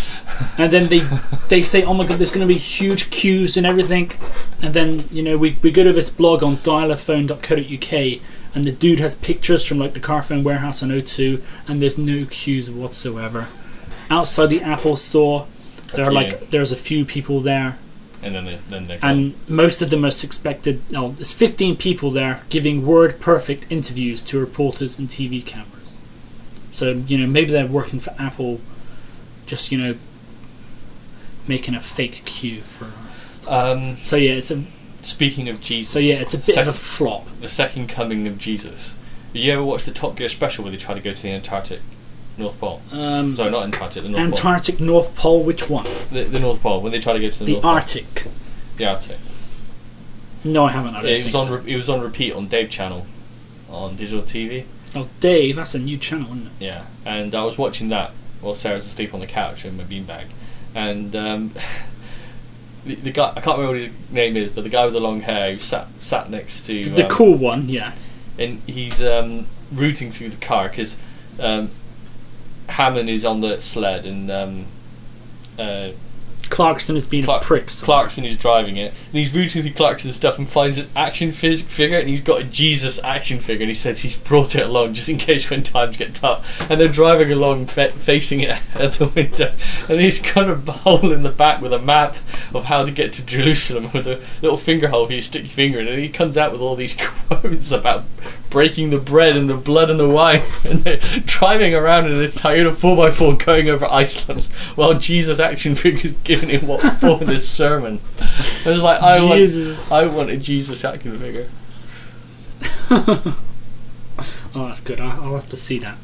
And then they say, oh my god, there's going to be huge queues and everything. And then, you know, we go to this blog on dialaphone.co.uk, and the dude has pictures from like the Carphone warehouse on O2, and there's no queues whatsoever. Outside the Apple store, there's a few people there. And most of them are suspected. There's 15 people there giving word-perfect interviews to reporters and TV cameras. So, you know, maybe they're working for Apple, just, you know, making a fake queue for. So yeah, Speaking of Jesus. So yeah, it's a bit of a flop. The second coming of Jesus. Did you ever watch the Top Gear special where they try to go to the Antarctic North Pole? Sorry, not Antarctic, the North Pole. Antarctic North Pole, which one? The North Pole, when they try to go to the North Pole. Arctic. The Arctic. No, I haven't. It was on repeat on Dave Channel on digital TV. Oh, Dave, that's a new channel, isn't it? Yeah, and I was watching that while Sarah's asleep on the couch in my beanbag, and the guy, I can't remember what his name is, but the guy with the long hair who sat next to the cool one, yeah. And he's rooting through the car because Hammond is on the sled and Clarkson has been a prick. Clarkson is driving it, and he's rooting through Clarkson's stuff and finds an action figure, and he's got a Jesus action figure, and he says he's brought it along just in case when times get tough. And they're driving along, facing it at the window, and he's got a hole in the back with a map of how to get to Jerusalem with a little finger hole for you to stick your finger in, and he comes out with all these quotes about breaking the bread and the blood and the wine, and they're driving around in a Toyota 4x4 going over Iceland while Jesus action figures giving him what for this sermon. I was like, I want a Jesus action figure. Oh, that's good. I'll have to see that.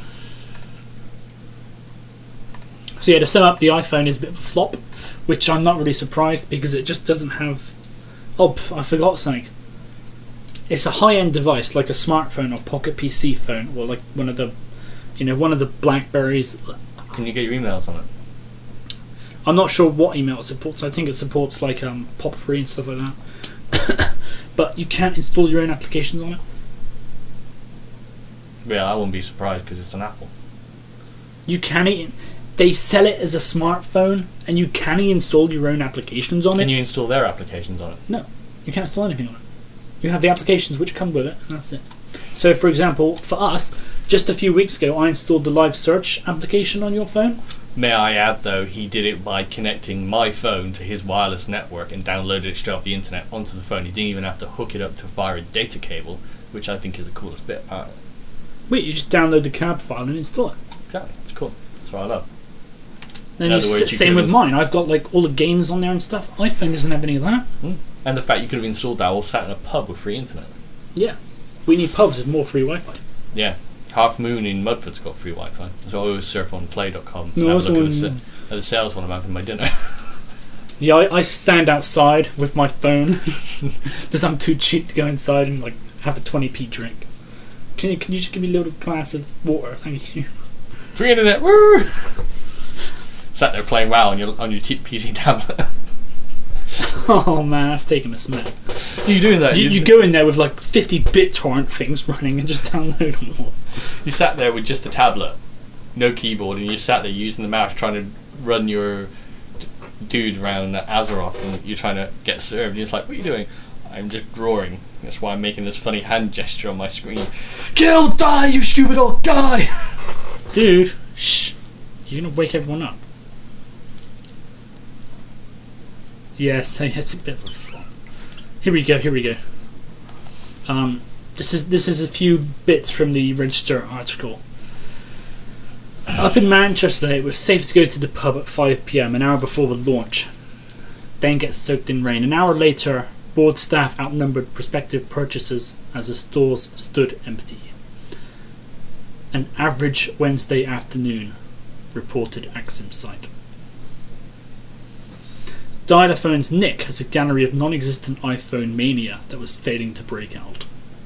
So yeah, to sum up, the iPhone is a bit of a flop, which I'm not really surprised because it just doesn't have. Oh, I forgot something. It's a high-end device like a smartphone or Pocket PC phone, or like one of the Blackberries. Can you get your emails on it? I'm not sure what email it supports. I think it supports like POP3 and stuff like that. But you can't install your own applications on it. Yeah, I wouldn't be surprised because it's an Apple. You can't. They sell it as a smartphone, and you can't install your own applications on it. Can you install their applications on it? No, you can't install anything on it. You have the applications which come with it, and that's it. So, for example, for us, just a few weeks ago, I installed the Live Search application on your phone. May I add, though, he did it by connecting my phone to his wireless network and downloaded it straight off the internet onto the phone. He didn't even have to hook it up to via a data cable, which I think is the coolest bit about it. Wait, you just download the cab file and install it? Exactly, it's cool. That's what I love. Then same with mine. I've got like all the games on there and stuff. iPhone doesn't have any of that. And the fact you could have installed that all sat in a pub with free internet. Yeah, we need pubs with more free Wi-Fi. Yeah, Half Moon in Mudford's got free Wi-Fi, so I always surf on play.com and No, have a look at the sales when I'm having my dinner. Yeah, I stand outside with my phone because I'm too cheap to go inside and like have a 20p drink. Can you just give me a little glass of water? Thank you. Free internet, woo! Sat there playing WoW on your PC tablet. Oh man, that's taking a smack. You doing that? You go in there with like 50 BitTorrent things running and just download them all. You sat there with just a tablet, no keyboard, and you sat there using the mouse trying to run your dude around Azeroth, and you're trying to get served. And you're just like, what are you doing? I'm just drawing. That's why I'm making this funny hand gesture on my screen. Kill! Die, you stupid old die! Dude, shh. You're gonna wake everyone up. Yes, it's a bit of a flop. Here we go. This is a few bits from the Register article. Up in Manchester, it was safe to go to the pub at 5 PM, an hour before the launch. Then get soaked in rain. An hour later, board staff outnumbered prospective purchasers as the stores stood empty. An average Wednesday afternoon, reported Axim site. Dialophone's Nick has a gallery of non-existent iPhone mania that was failing to break out.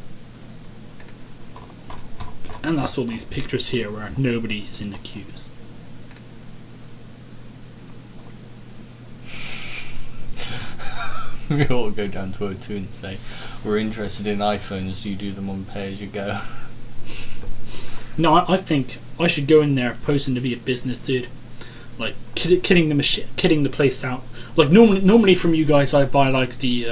And that's all these pictures here where nobody is in the queues. We ought to go down to O2 and say, we're interested in iPhones, do you do them on pay-as-you-go? No, I think I should go in there posing to be a business dude. like kitting the place out. Like normally from you guys, I buy like the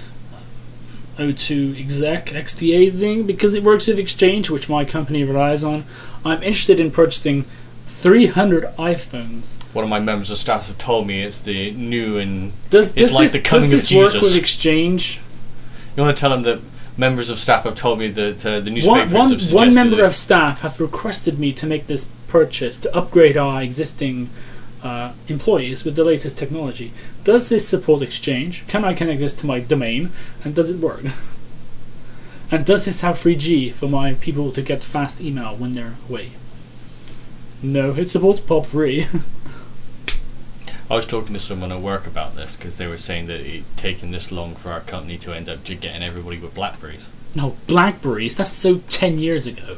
O2 Exec XDA thing because it works with Exchange, which my company relies on. I'm interested in purchasing 300 iPhones. One of my members of staff have told me it's the new and Does the coming of this Jesus. work with Exchange? You want to tell them that members of staff have told me that the newspapers have suggested one member this. of staff have requested me to make this purchase to upgrade our existing employees with the latest technology. Does this support Exchange? Can I connect this to my domain? And does it work? And does this have 3G for my people to get fast email when they're away? No, it supports POP3. I was talking to someone at work about this because they were saying that it's taken this long for our company to end up getting everybody with Blackberries. No, Blackberries? That's so 10 years ago.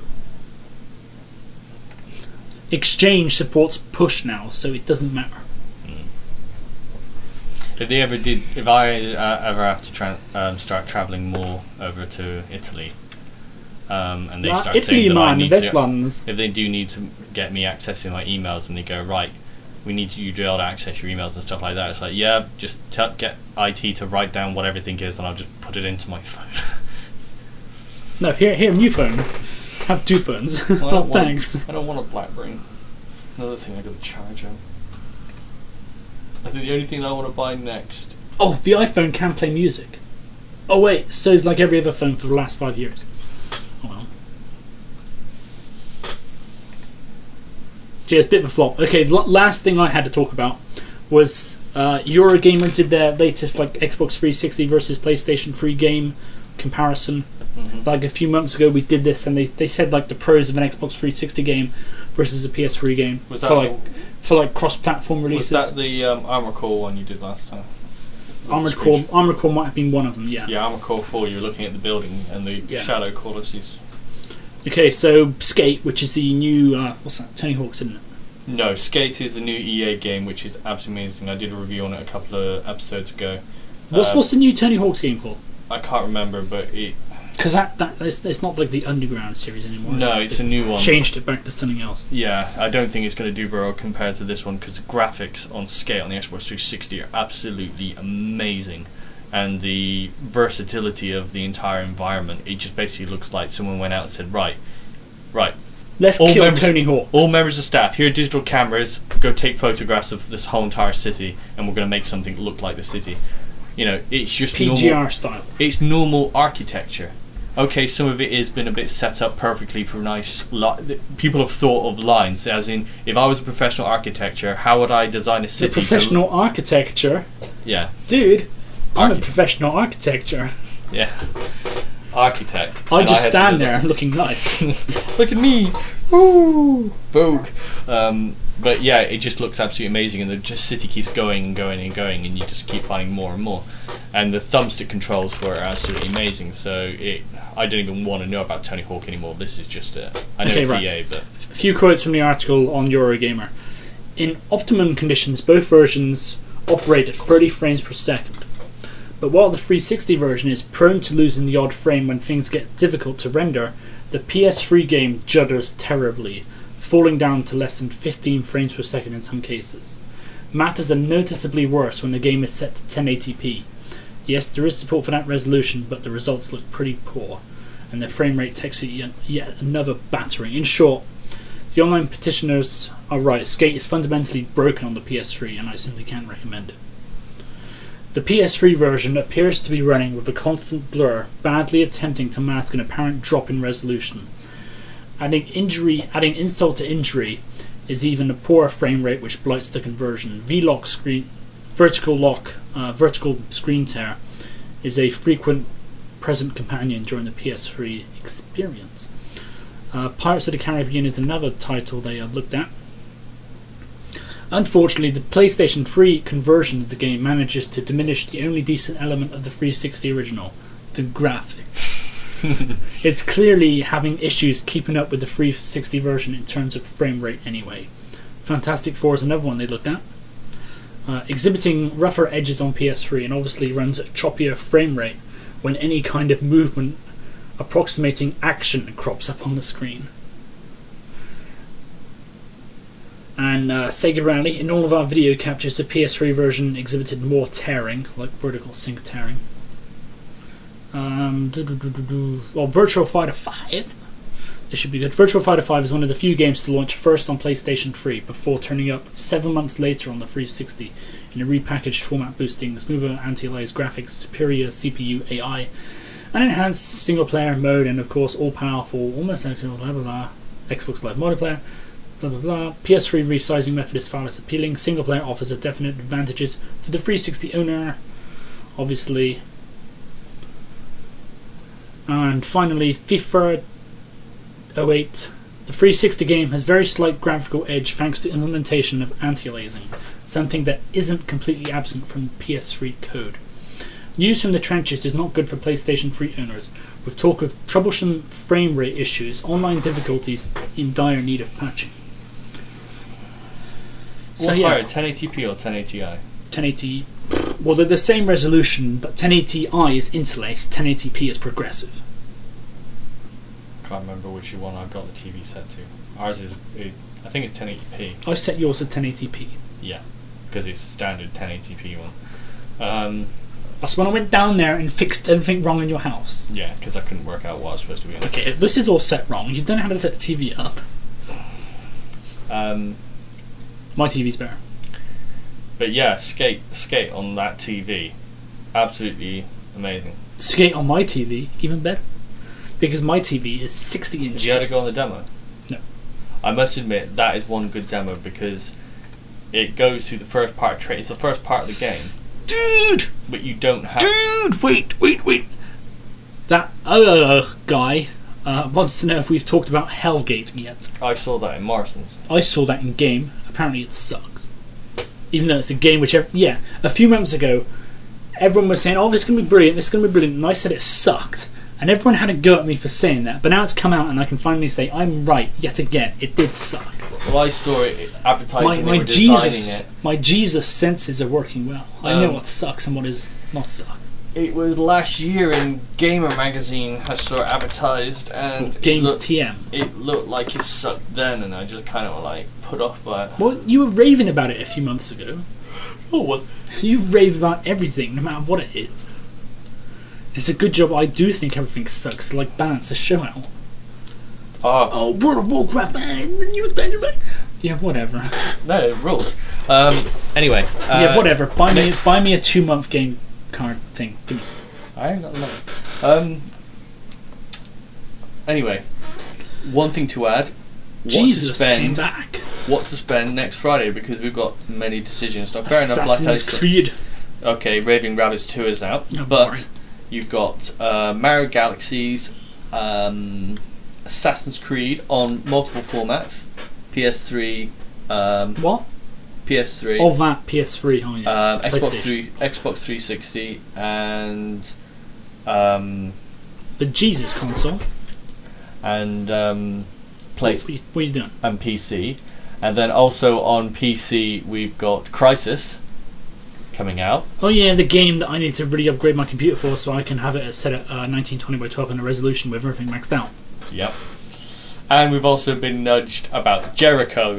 Exchange supports push now, so it doesn't matter. If I ever have to start travelling more over to Italy, and they start saying that I need to, if they do need to get me accessing my emails, and they go, right, we need you to be able to access your emails and stuff like that, it's like, yeah, just get IT to write down what everything is, and I'll just put it into my phone. No, here, new phone. Have 2 phones. Well, thanks. I don't want a BlackBerry. Another thing I got to charge on. I think the only thing I want to buy next. Oh, the iPhone can play music. Oh wait, so it's like every other phone for the last 5 years. Oh well. Yeah, it's a bit of a flop. Okay, last thing I had to talk about was Eurogamer did their latest like Xbox 360 versus PlayStation 3 game comparison. Like a few months ago we did this, and they said like the pros of an Xbox 360 game versus a PS3 game for like cross-platform releases. Was that the Armored Core one you did last time? Armored Core might have been one of them. Yeah. Yeah, Armored Core 4. You were looking at the building and the shadow qualities. Okay, so Skate, which is the new what's that? Tony Hawk's, isn't it? No, Skate is the new EA game, which is absolutely amazing. I did a review on it a couple of episodes ago. What's the new Tony Hawk's game called? I can't remember, but because it's not like the Underground series anymore. No, it's a new one. Changed it back to something else. Yeah, I don't think it's going to do very well compared to this one because the graphics on Skate on the Xbox 360 are absolutely amazing, and the versatility of the entire environment. It just basically looks like someone went out and said, right, let's kill Tony Hawk. All members of staff, here are digital cameras. Go take photographs of this whole entire city, and we're going to make something look like the city. You know, it's just PGR normal, style. It's normal architecture. Okay, some of it has been a bit set up perfectly for nice. People have thought of lines, as in, if I was a professional architecture, how would I design a city? Professional architecture. Yeah, dude, I'm a professional architecture. Yeah, architect. I just stand there looking nice. Look at me, woo, Vogue. But yeah, it just looks absolutely amazing, and the city keeps going and going and going, and you just keep finding more and more. And the thumbstick controls for it are absolutely amazing. So I don't even want to know about Tony Hawk anymore. This is just I know it's EA, but a few quotes from the article on Eurogamer. In optimum conditions, both versions operate at 30 frames per second. But while the 360 version is prone to losing the odd frame when things get difficult to render, the PS3 game judders terribly, falling down to less than 15 frames per second in some cases. Matters are noticeably worse when the game is set to 1080p. Yes, there is support for that resolution, but the results look pretty poor, and the frame rate takes yet another battering. In short, the online petitioners are right. Skate is fundamentally broken on the PS3, and I simply can't recommend it. The PS3 version appears to be running with a constant blur, badly attempting to mask an apparent drop in resolution. Adding insult to injury is even a poor frame rate which blights the conversion. Vertical screen tear is a frequent present companion during the PS3 experience. Pirates of the Caribbean is another title they have looked at. Unfortunately, the PlayStation 3 conversion of the game manages to diminish the only decent element of the 360 original, the graphics. It's clearly having issues keeping up with the 360 version in terms of frame rate anyway. Fantastic Four is another one they looked at. Exhibiting rougher edges on PS3 and obviously runs at choppier frame rate when any kind of movement approximating action crops up on the screen. And Sega Rally, in all of our video captures, the PS3 version exhibited more tearing, like vertical sync tearing. Well, Virtua Fighter 5. This should be good. Virtua Fighter 5 is one of the few games to launch first on PlayStation 3 before turning up 7 months later on the 360 in a repackaged format, boosting smoother anti-aliased graphics, superior CPU AI, and enhanced single-player mode, and of course all-powerful, almost blah blah blah, Xbox Live multiplayer. Blah blah blah. PS3 resizing method is far less appealing. Single player offers a definite advantages for the 360 owner, obviously. And finally, FIFA 08. The 360 game has very slight graphical edge thanks to implementation of anti-aliasing, something that isn't completely absent from PS3 code. News from the trenches is not good for PlayStation 3 owners, with talk of troublesome frame rate issues, online difficulties in dire need of patching. What's higher, 1080p or 1080i? 1080. Well, they're the same resolution, but 1080i is interlaced, 1080p is progressive. Can't remember which one I've got the TV set to. Ours is, I think it's 1080p. I set yours at 1080p. Yeah, because it's a standard 1080p one. That's when I went down there and fixed everything wrong in your house. Yeah, because I couldn't work out what I was supposed to be on. Okay, if this is all set wrong, you don't know how to set the TV up. My TV's better. But yeah, skate on that TV, absolutely amazing. Skate on my TV, even better. Because my TV is 60 inches. Did you have to go on the demo? No. I must admit, that is one good demo because it goes through the first part of it's the first part of the game. Dude! But you don't have... Dude! Wait! That guy wants to know if we've talked about Hellgate yet. I saw that in Morrison's. I saw that in game. Apparently it sucks. Even though it's a game which... Yeah, a few months ago, everyone was saying, oh, this is going to be brilliant, this is going to be brilliant, and I said it sucked. And everyone had a go at me for saying that, but now it's come out and I can finally say I'm right yet again. It did suck. Well, I saw it advertised when they were Jesus, designing it. My Jesus senses are working well. I know what sucks and what is not suck. It was last year in Gamer magazine I saw it advertised, and Games TM. It looked like it sucked then, and I just kind of like put off by it. Well, you were raving about it a few months ago. Oh, what? You rave about everything, no matter what it is. It's a good job I do think everything sucks to like balance the show out. Oh, World of Warcraft, the new expansion pack. Yeah, whatever. No, it rules. Anyway. Yeah, whatever. Buy me a 2-month game card thing. Give me. I ain't got the money. Anyway, one thing to add. Jesus came back. What to spend next Friday, because we've got many decisions. Now, fair enough, Assassin's like I said. Creed. Okay, Raving Rabbids 2 is out, Oh, but boring. you've got Mario Galaxies, Assassin's Creed on multiple formats, PS3. What? PS3. Oh, that PS3. Oh yeah. Xbox 360, and the Jesus console. and What are you doing? and PC, and then also on PC we've got Crysis coming out. Oh yeah, the game that I need to really upgrade my computer for, so I can have it set at 1920 by 12 in a resolution with everything maxed out. Yep. And we've also been nudged about Jericho.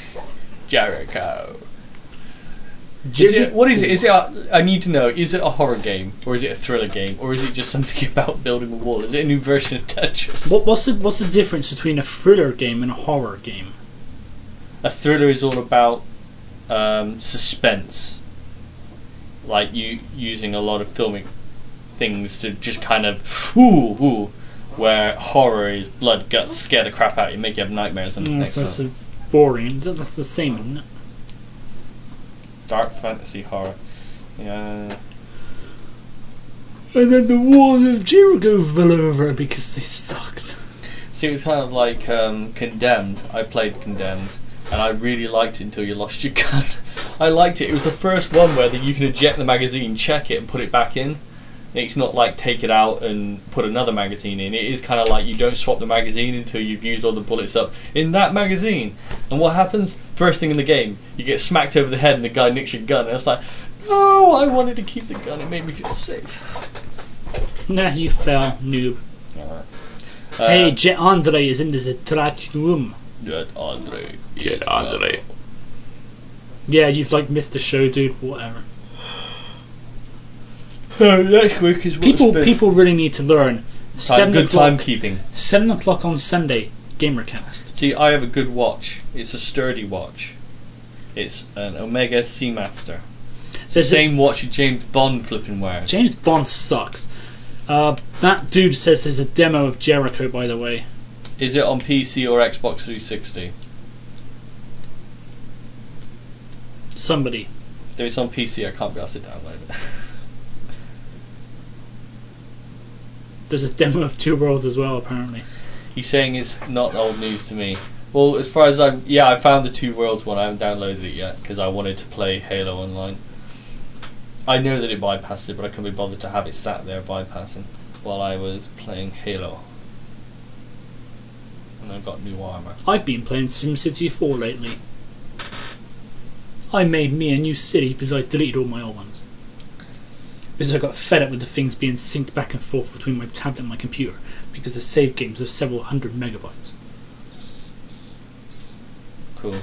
What is it? Is it? I need to know. Is it a horror game, or is it a thriller game, or is it just something about building a wall? Is it a new version of Tetris? What's the difference between a thriller game and a horror game? A thriller is all about suspense, like you using a lot of filming things to just kind of ooh. Where horror is blood, guts, scare the crap out of you, make you have nightmares and things. That's so boring. That's the same, isn't it? Dark fantasy horror. Yeah. And then the walls of Jericho fell over because they sucked. See, it was kind of like Condemned. I played Condemned, and I really liked it until you lost your gun. I liked it. It was the first one where you can eject the magazine, check it, and put it back in. It's not like take it out and put another magazine in. It is kind of like you don't swap the magazine until you've used all the bullets up in that magazine. And what happens? First thing in the game, you get smacked over the head and the guy nicks your gun. And I was like, no, I wanted to keep the gun. It made me feel safe. Nah, you fell, noob. Hey, Jet Andre is in the chat room. Jet Andre. Jet Andre. Yeah, you've like missed the show, dude. Whatever. Next week is People really need to learn. Good timekeeping. 7 o'clock on Sunday, Gamercast. See, I have a good watch. It's a sturdy watch. It's an Omega Seamaster. It's the same watch that James Bond flipping wears. James Bond sucks. That dude says there's a demo of Jericho, by the way. Is it on PC or Xbox 360? Somebody. If it's on PC, I can't be asked to download it. There's a demo of Two Worlds as well, apparently. He's saying it's not old news to me. Well, as far as I found the Two Worlds one. I haven't downloaded it yet because I wanted to play Halo Online. I know that it bypasses it, but I couldn't be bothered to have it sat there bypassing while I was playing Halo. And I've got new armor. I've been playing SimCity 4 lately. I made me a new city because I deleted all my old ones. Because I got fed up with the things being synced back and forth between my tablet and my computer, because the save games are several hundred megabytes. Cool.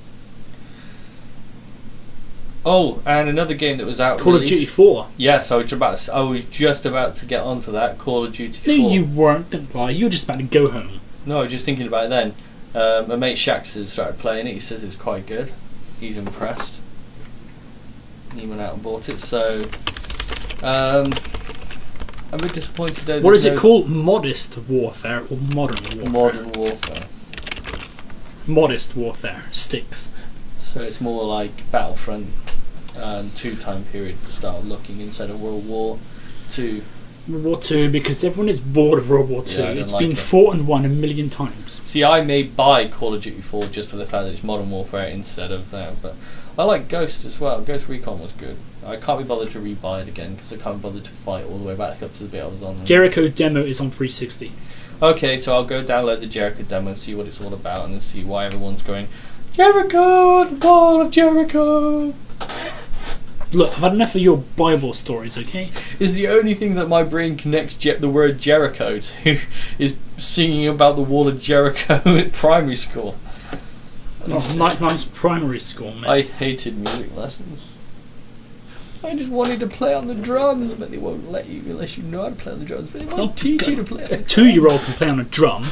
Oh, and another game that was out. Call of Duty 4. Yes, I was just about to get onto that. Call of Duty 4. No, you weren't. Don't lie. You were just about to go home. No, I was just thinking about it then. My mate Shax has started playing it. He says it's quite good. He's impressed. He went out and bought it. So, I'm a bit disappointed though. What is it called? Modest Warfare or Modern Warfare? Modern Warfare. Modest Warfare sticks. So it's more like Battlefront 2 time period style looking instead of World War 2. World War 2, because everyone is bored of World War 2. Yeah, it's been fought and won a million times. See, I may buy Call of Duty 4 just for the fact that it's Modern Warfare instead of that, but I like Ghost as well. Ghost Recon was good. I can't be bothered to rebuy it again because I can't be bothered to fight all the way back up to the bit I was on. Jericho demo is on 360. Okay, so I'll go download the Jericho demo and see what it's all about and then see why everyone's going, Jericho, the wall of Jericho. Look, I've had enough of your Bible stories, okay? Is the only thing that my brain connects the word Jericho to is singing about the wall of Jericho at primary school. Oh, nice primary school, mate. I hated music lessons. I just wanted to play on the drums, but they won't let you unless you know how to play on the drums. But they won't teach you to play on the drums. A 2-year-old can play on a drum.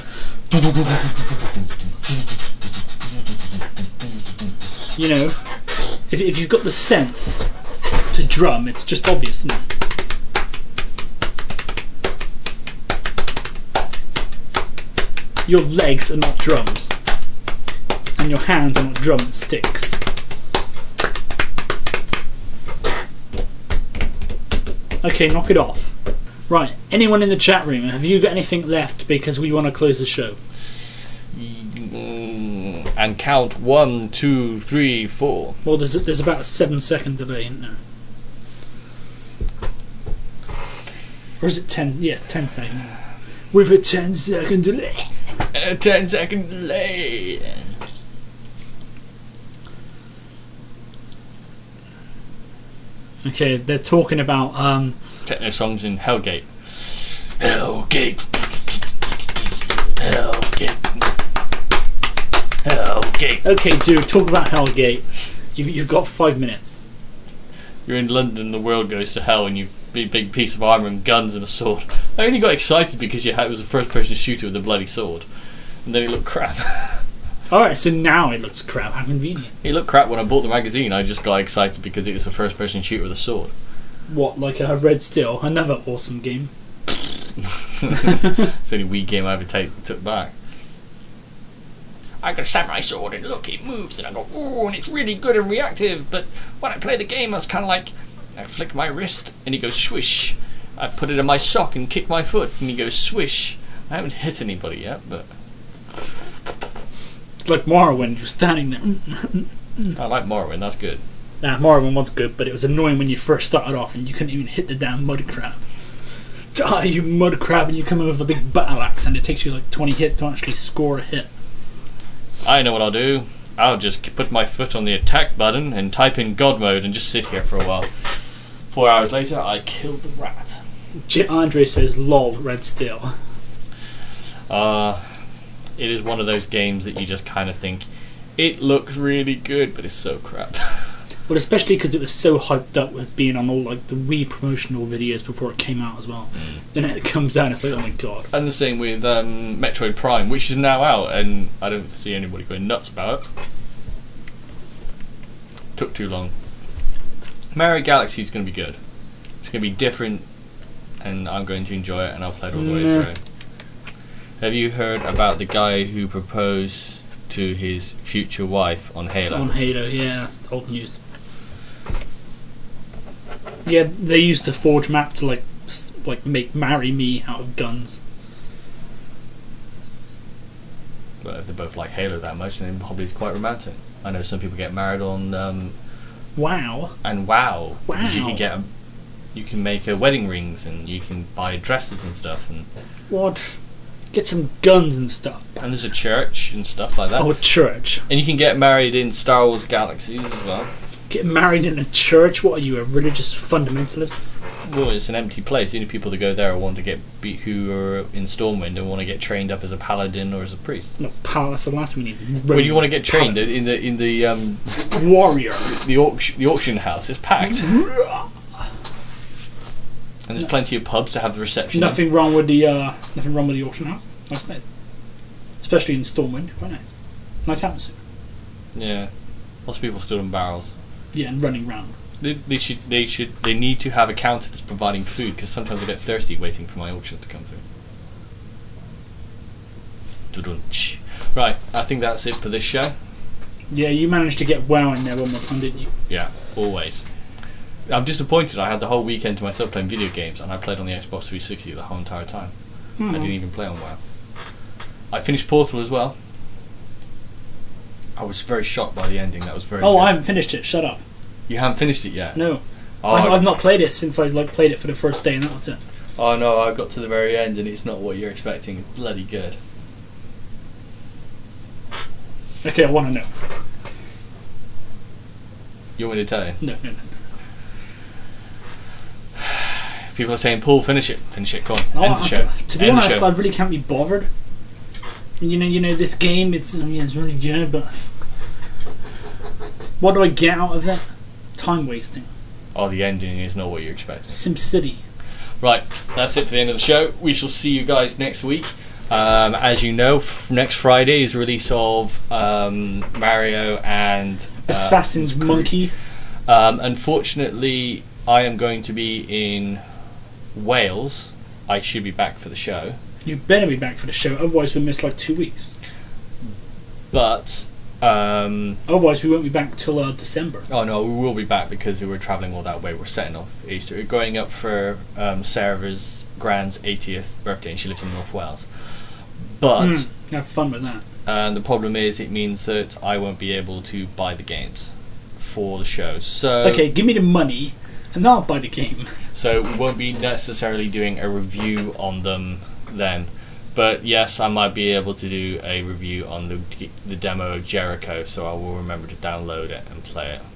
You know, if you've got the sense to drum, it's just obvious, isn't it? Your legs are not drums, and your hands are not drumsticks. Okay, knock it off. Right, anyone in the chat room, have you got anything left because we want to close the show? And count 1, 2, 3, 4. Well, there's about a 7-second delay, isn't there? Or is it 10? Yeah, 10 seconds. With a 10-second delay. A 10-second delay. Okay, they're talking about Techno songs in Hellgate. Hellgate. Hellgate. Hellgate. Okay, dude, talk about Hellgate. You've got 5 minutes. You're in London, the world goes to hell, and you big piece of armour and guns and a sword. I only got excited because it was a first-person shooter with a bloody sword, and then it looked crap. Alright, so now it looks crap. How convenient. It looked crap when I bought the magazine. I just got excited because it was a first-person shooter with a sword. What, like a Red Steel? Another awesome game. It's the only Wii game I ever took back. I can stab my sword and look, it moves, and I go, ooh, and it's really good and reactive. But when I play the game, I was kind of like, I flick my wrist, and he goes swish. I put it in my sock and kick my foot, and he goes swish. I haven't hit anybody yet, but It's like Morrowind, you're standing there. I like Morrowind. That's good. Nah, Morrowind was good, but it was annoying when you first started off and you couldn't even hit the damn mud crab. Die, you mud crab, and you come in with a big battle axe, and it takes you like 20 hits to actually score a hit. I know what I'll do. I'll just put my foot on the attack button and type in God mode and just sit here for a while. 4 hours later, I killed the rat. Andre says, lol, Red Steel. It is one of those games that you just kind of think, it looks really good, but it's so crap. But especially because it was so hyped up with being on all like the Wii promotional videos before it came out as well. Then it comes out and it's like, oh my god. And the same with Metroid Prime, which is now out, and I don't see anybody going nuts about it. Took too long. Mario Galaxy is going to be good. It's going to be different, and I'm going to enjoy it, and I'll play it all the way through. Have you heard about the guy who proposed to his future wife on Halo? On Halo, yeah, that's old news. Yeah, they used the Forge map to like make "Marry Me" out of guns. But if they both like Halo that much, then probably it's quite romantic. I know some people get married on WoW. And WoW, because you can make wedding rings and you can buy dresses and stuff, and What? Get some guns and stuff. and there's a church and stuff like that. Oh, a church. And you can get married in Star Wars Galaxies as well. Get married in a church? What are you, a religious fundamentalist? Well, it's an empty place. The only people that go there want to get beat, who are in Stormwind and want to get trained up as a paladin or as a priest. No, that's the last we need. When you want to get trained in the warrior, the auction house, it's packed. And there's plenty of pubs to have the reception. Nothing wrong with the auction house. Nice place, especially in Stormwind. Quite nice. Nice atmosphere. Yeah, lots of people stood on barrels. Yeah, and running round. They need to have a counter that's providing food, because sometimes I get thirsty waiting for my auction to come through. Tudunch. Right, I think that's it for this show. Yeah, you managed to get WoW in there one more time, didn't you? Yeah, always. I'm disappointed. I had the whole weekend to myself playing video games, and I played on the Xbox 360 the whole entire time. I didn't even play on WoW. I finished Portal as well. I was very shocked by the ending. That was very good. I haven't finished it. Shut up. You haven't finished it yet? No. Oh, I've not played it since I played it for the first day, and that was it. Oh no, I got to the very end and it's not what you're expecting. It's bloody good. Okay, I want to know. You want me to tell you? No. People are saying, Paul, finish it. Finish it, go on. End the show. To be honest, I really can't be bothered. You know, this game, it's really good, but what do I get out of it? Time wasting. Oh, the ending is not what you're expecting. SimCity. Right, that's it for the end of the show. We shall see you guys next week. As you know, next Friday is release of Mario and Assassin's Monkey. Unfortunately, I am going to be in Wales. I should be back for the show. You better be back for the show, otherwise we'll miss like 2 weeks. But otherwise we won't be back till December. Oh no, we will be back because we're travelling all that way. We're setting off Easter. We're going up for Sarah's Grand's 80th birthday, and she lives in North Wales. But have fun with that. The problem is, it means that I won't be able to buy the games for the show. So okay, give me the money, and I'll buy the game. So we won't be necessarily doing a review on them then. But yes, I might be able to do a review on the demo of Jericho, so I will remember to download it and play it.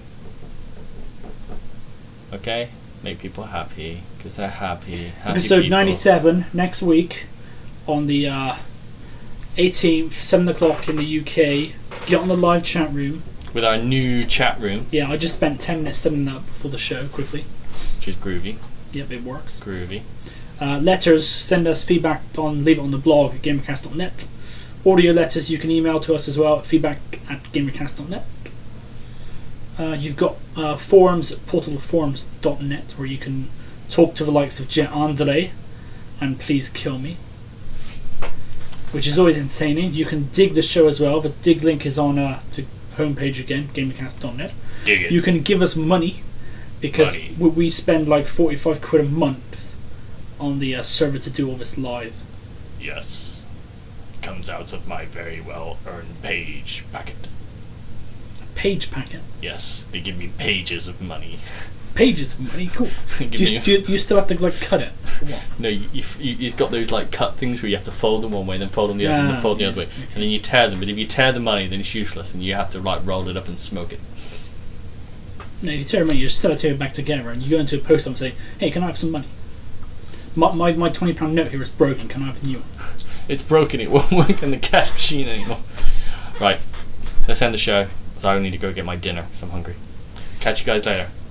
Okay? Make people happy, because they're happy. Episode people. 97, next week, on the 18th, 7 o'clock in the UK. Get on the live chat room. With our new chat room. Yeah, I just spent 10 minutes setting that up before the show, quickly. Which is groovy. Yep, it works. Groovy. Letters, send us feedback leave it on the blog at gamercast.net. Audio letters you can email to us as well at feedback@gamercast.net. You've got forums at portalforums.net where you can talk to the likes of Jet Andre and Please Kill Me, which is always entertaining. You can dig the show as well. The dig link is on the homepage again, gamercast.net. Dig it. You can give us money because we spend like 45 quid a month on the server to do all this live. Yes. Comes out of my very well earned page packet. Page packet? Yes, they give me pages of money. Pages of money? Cool. do you still have to like cut it? Or what? No, you've got those like cut things where you have to fold them one way, then fold them the other, and then fold the other way, and then you tear them. But if you tear the money, then it's useless, and you have to like roll it up and smoke it. No, if you tear money, you just tear it back together, and you go into a post office and say, "Hey, can I have some money? My £20 note here is broken. Can I have a new one?" It's broken. It won't work in the cash machine anymore. Right, let's end the show. So I need to go get my dinner because I'm hungry. Catch you guys later.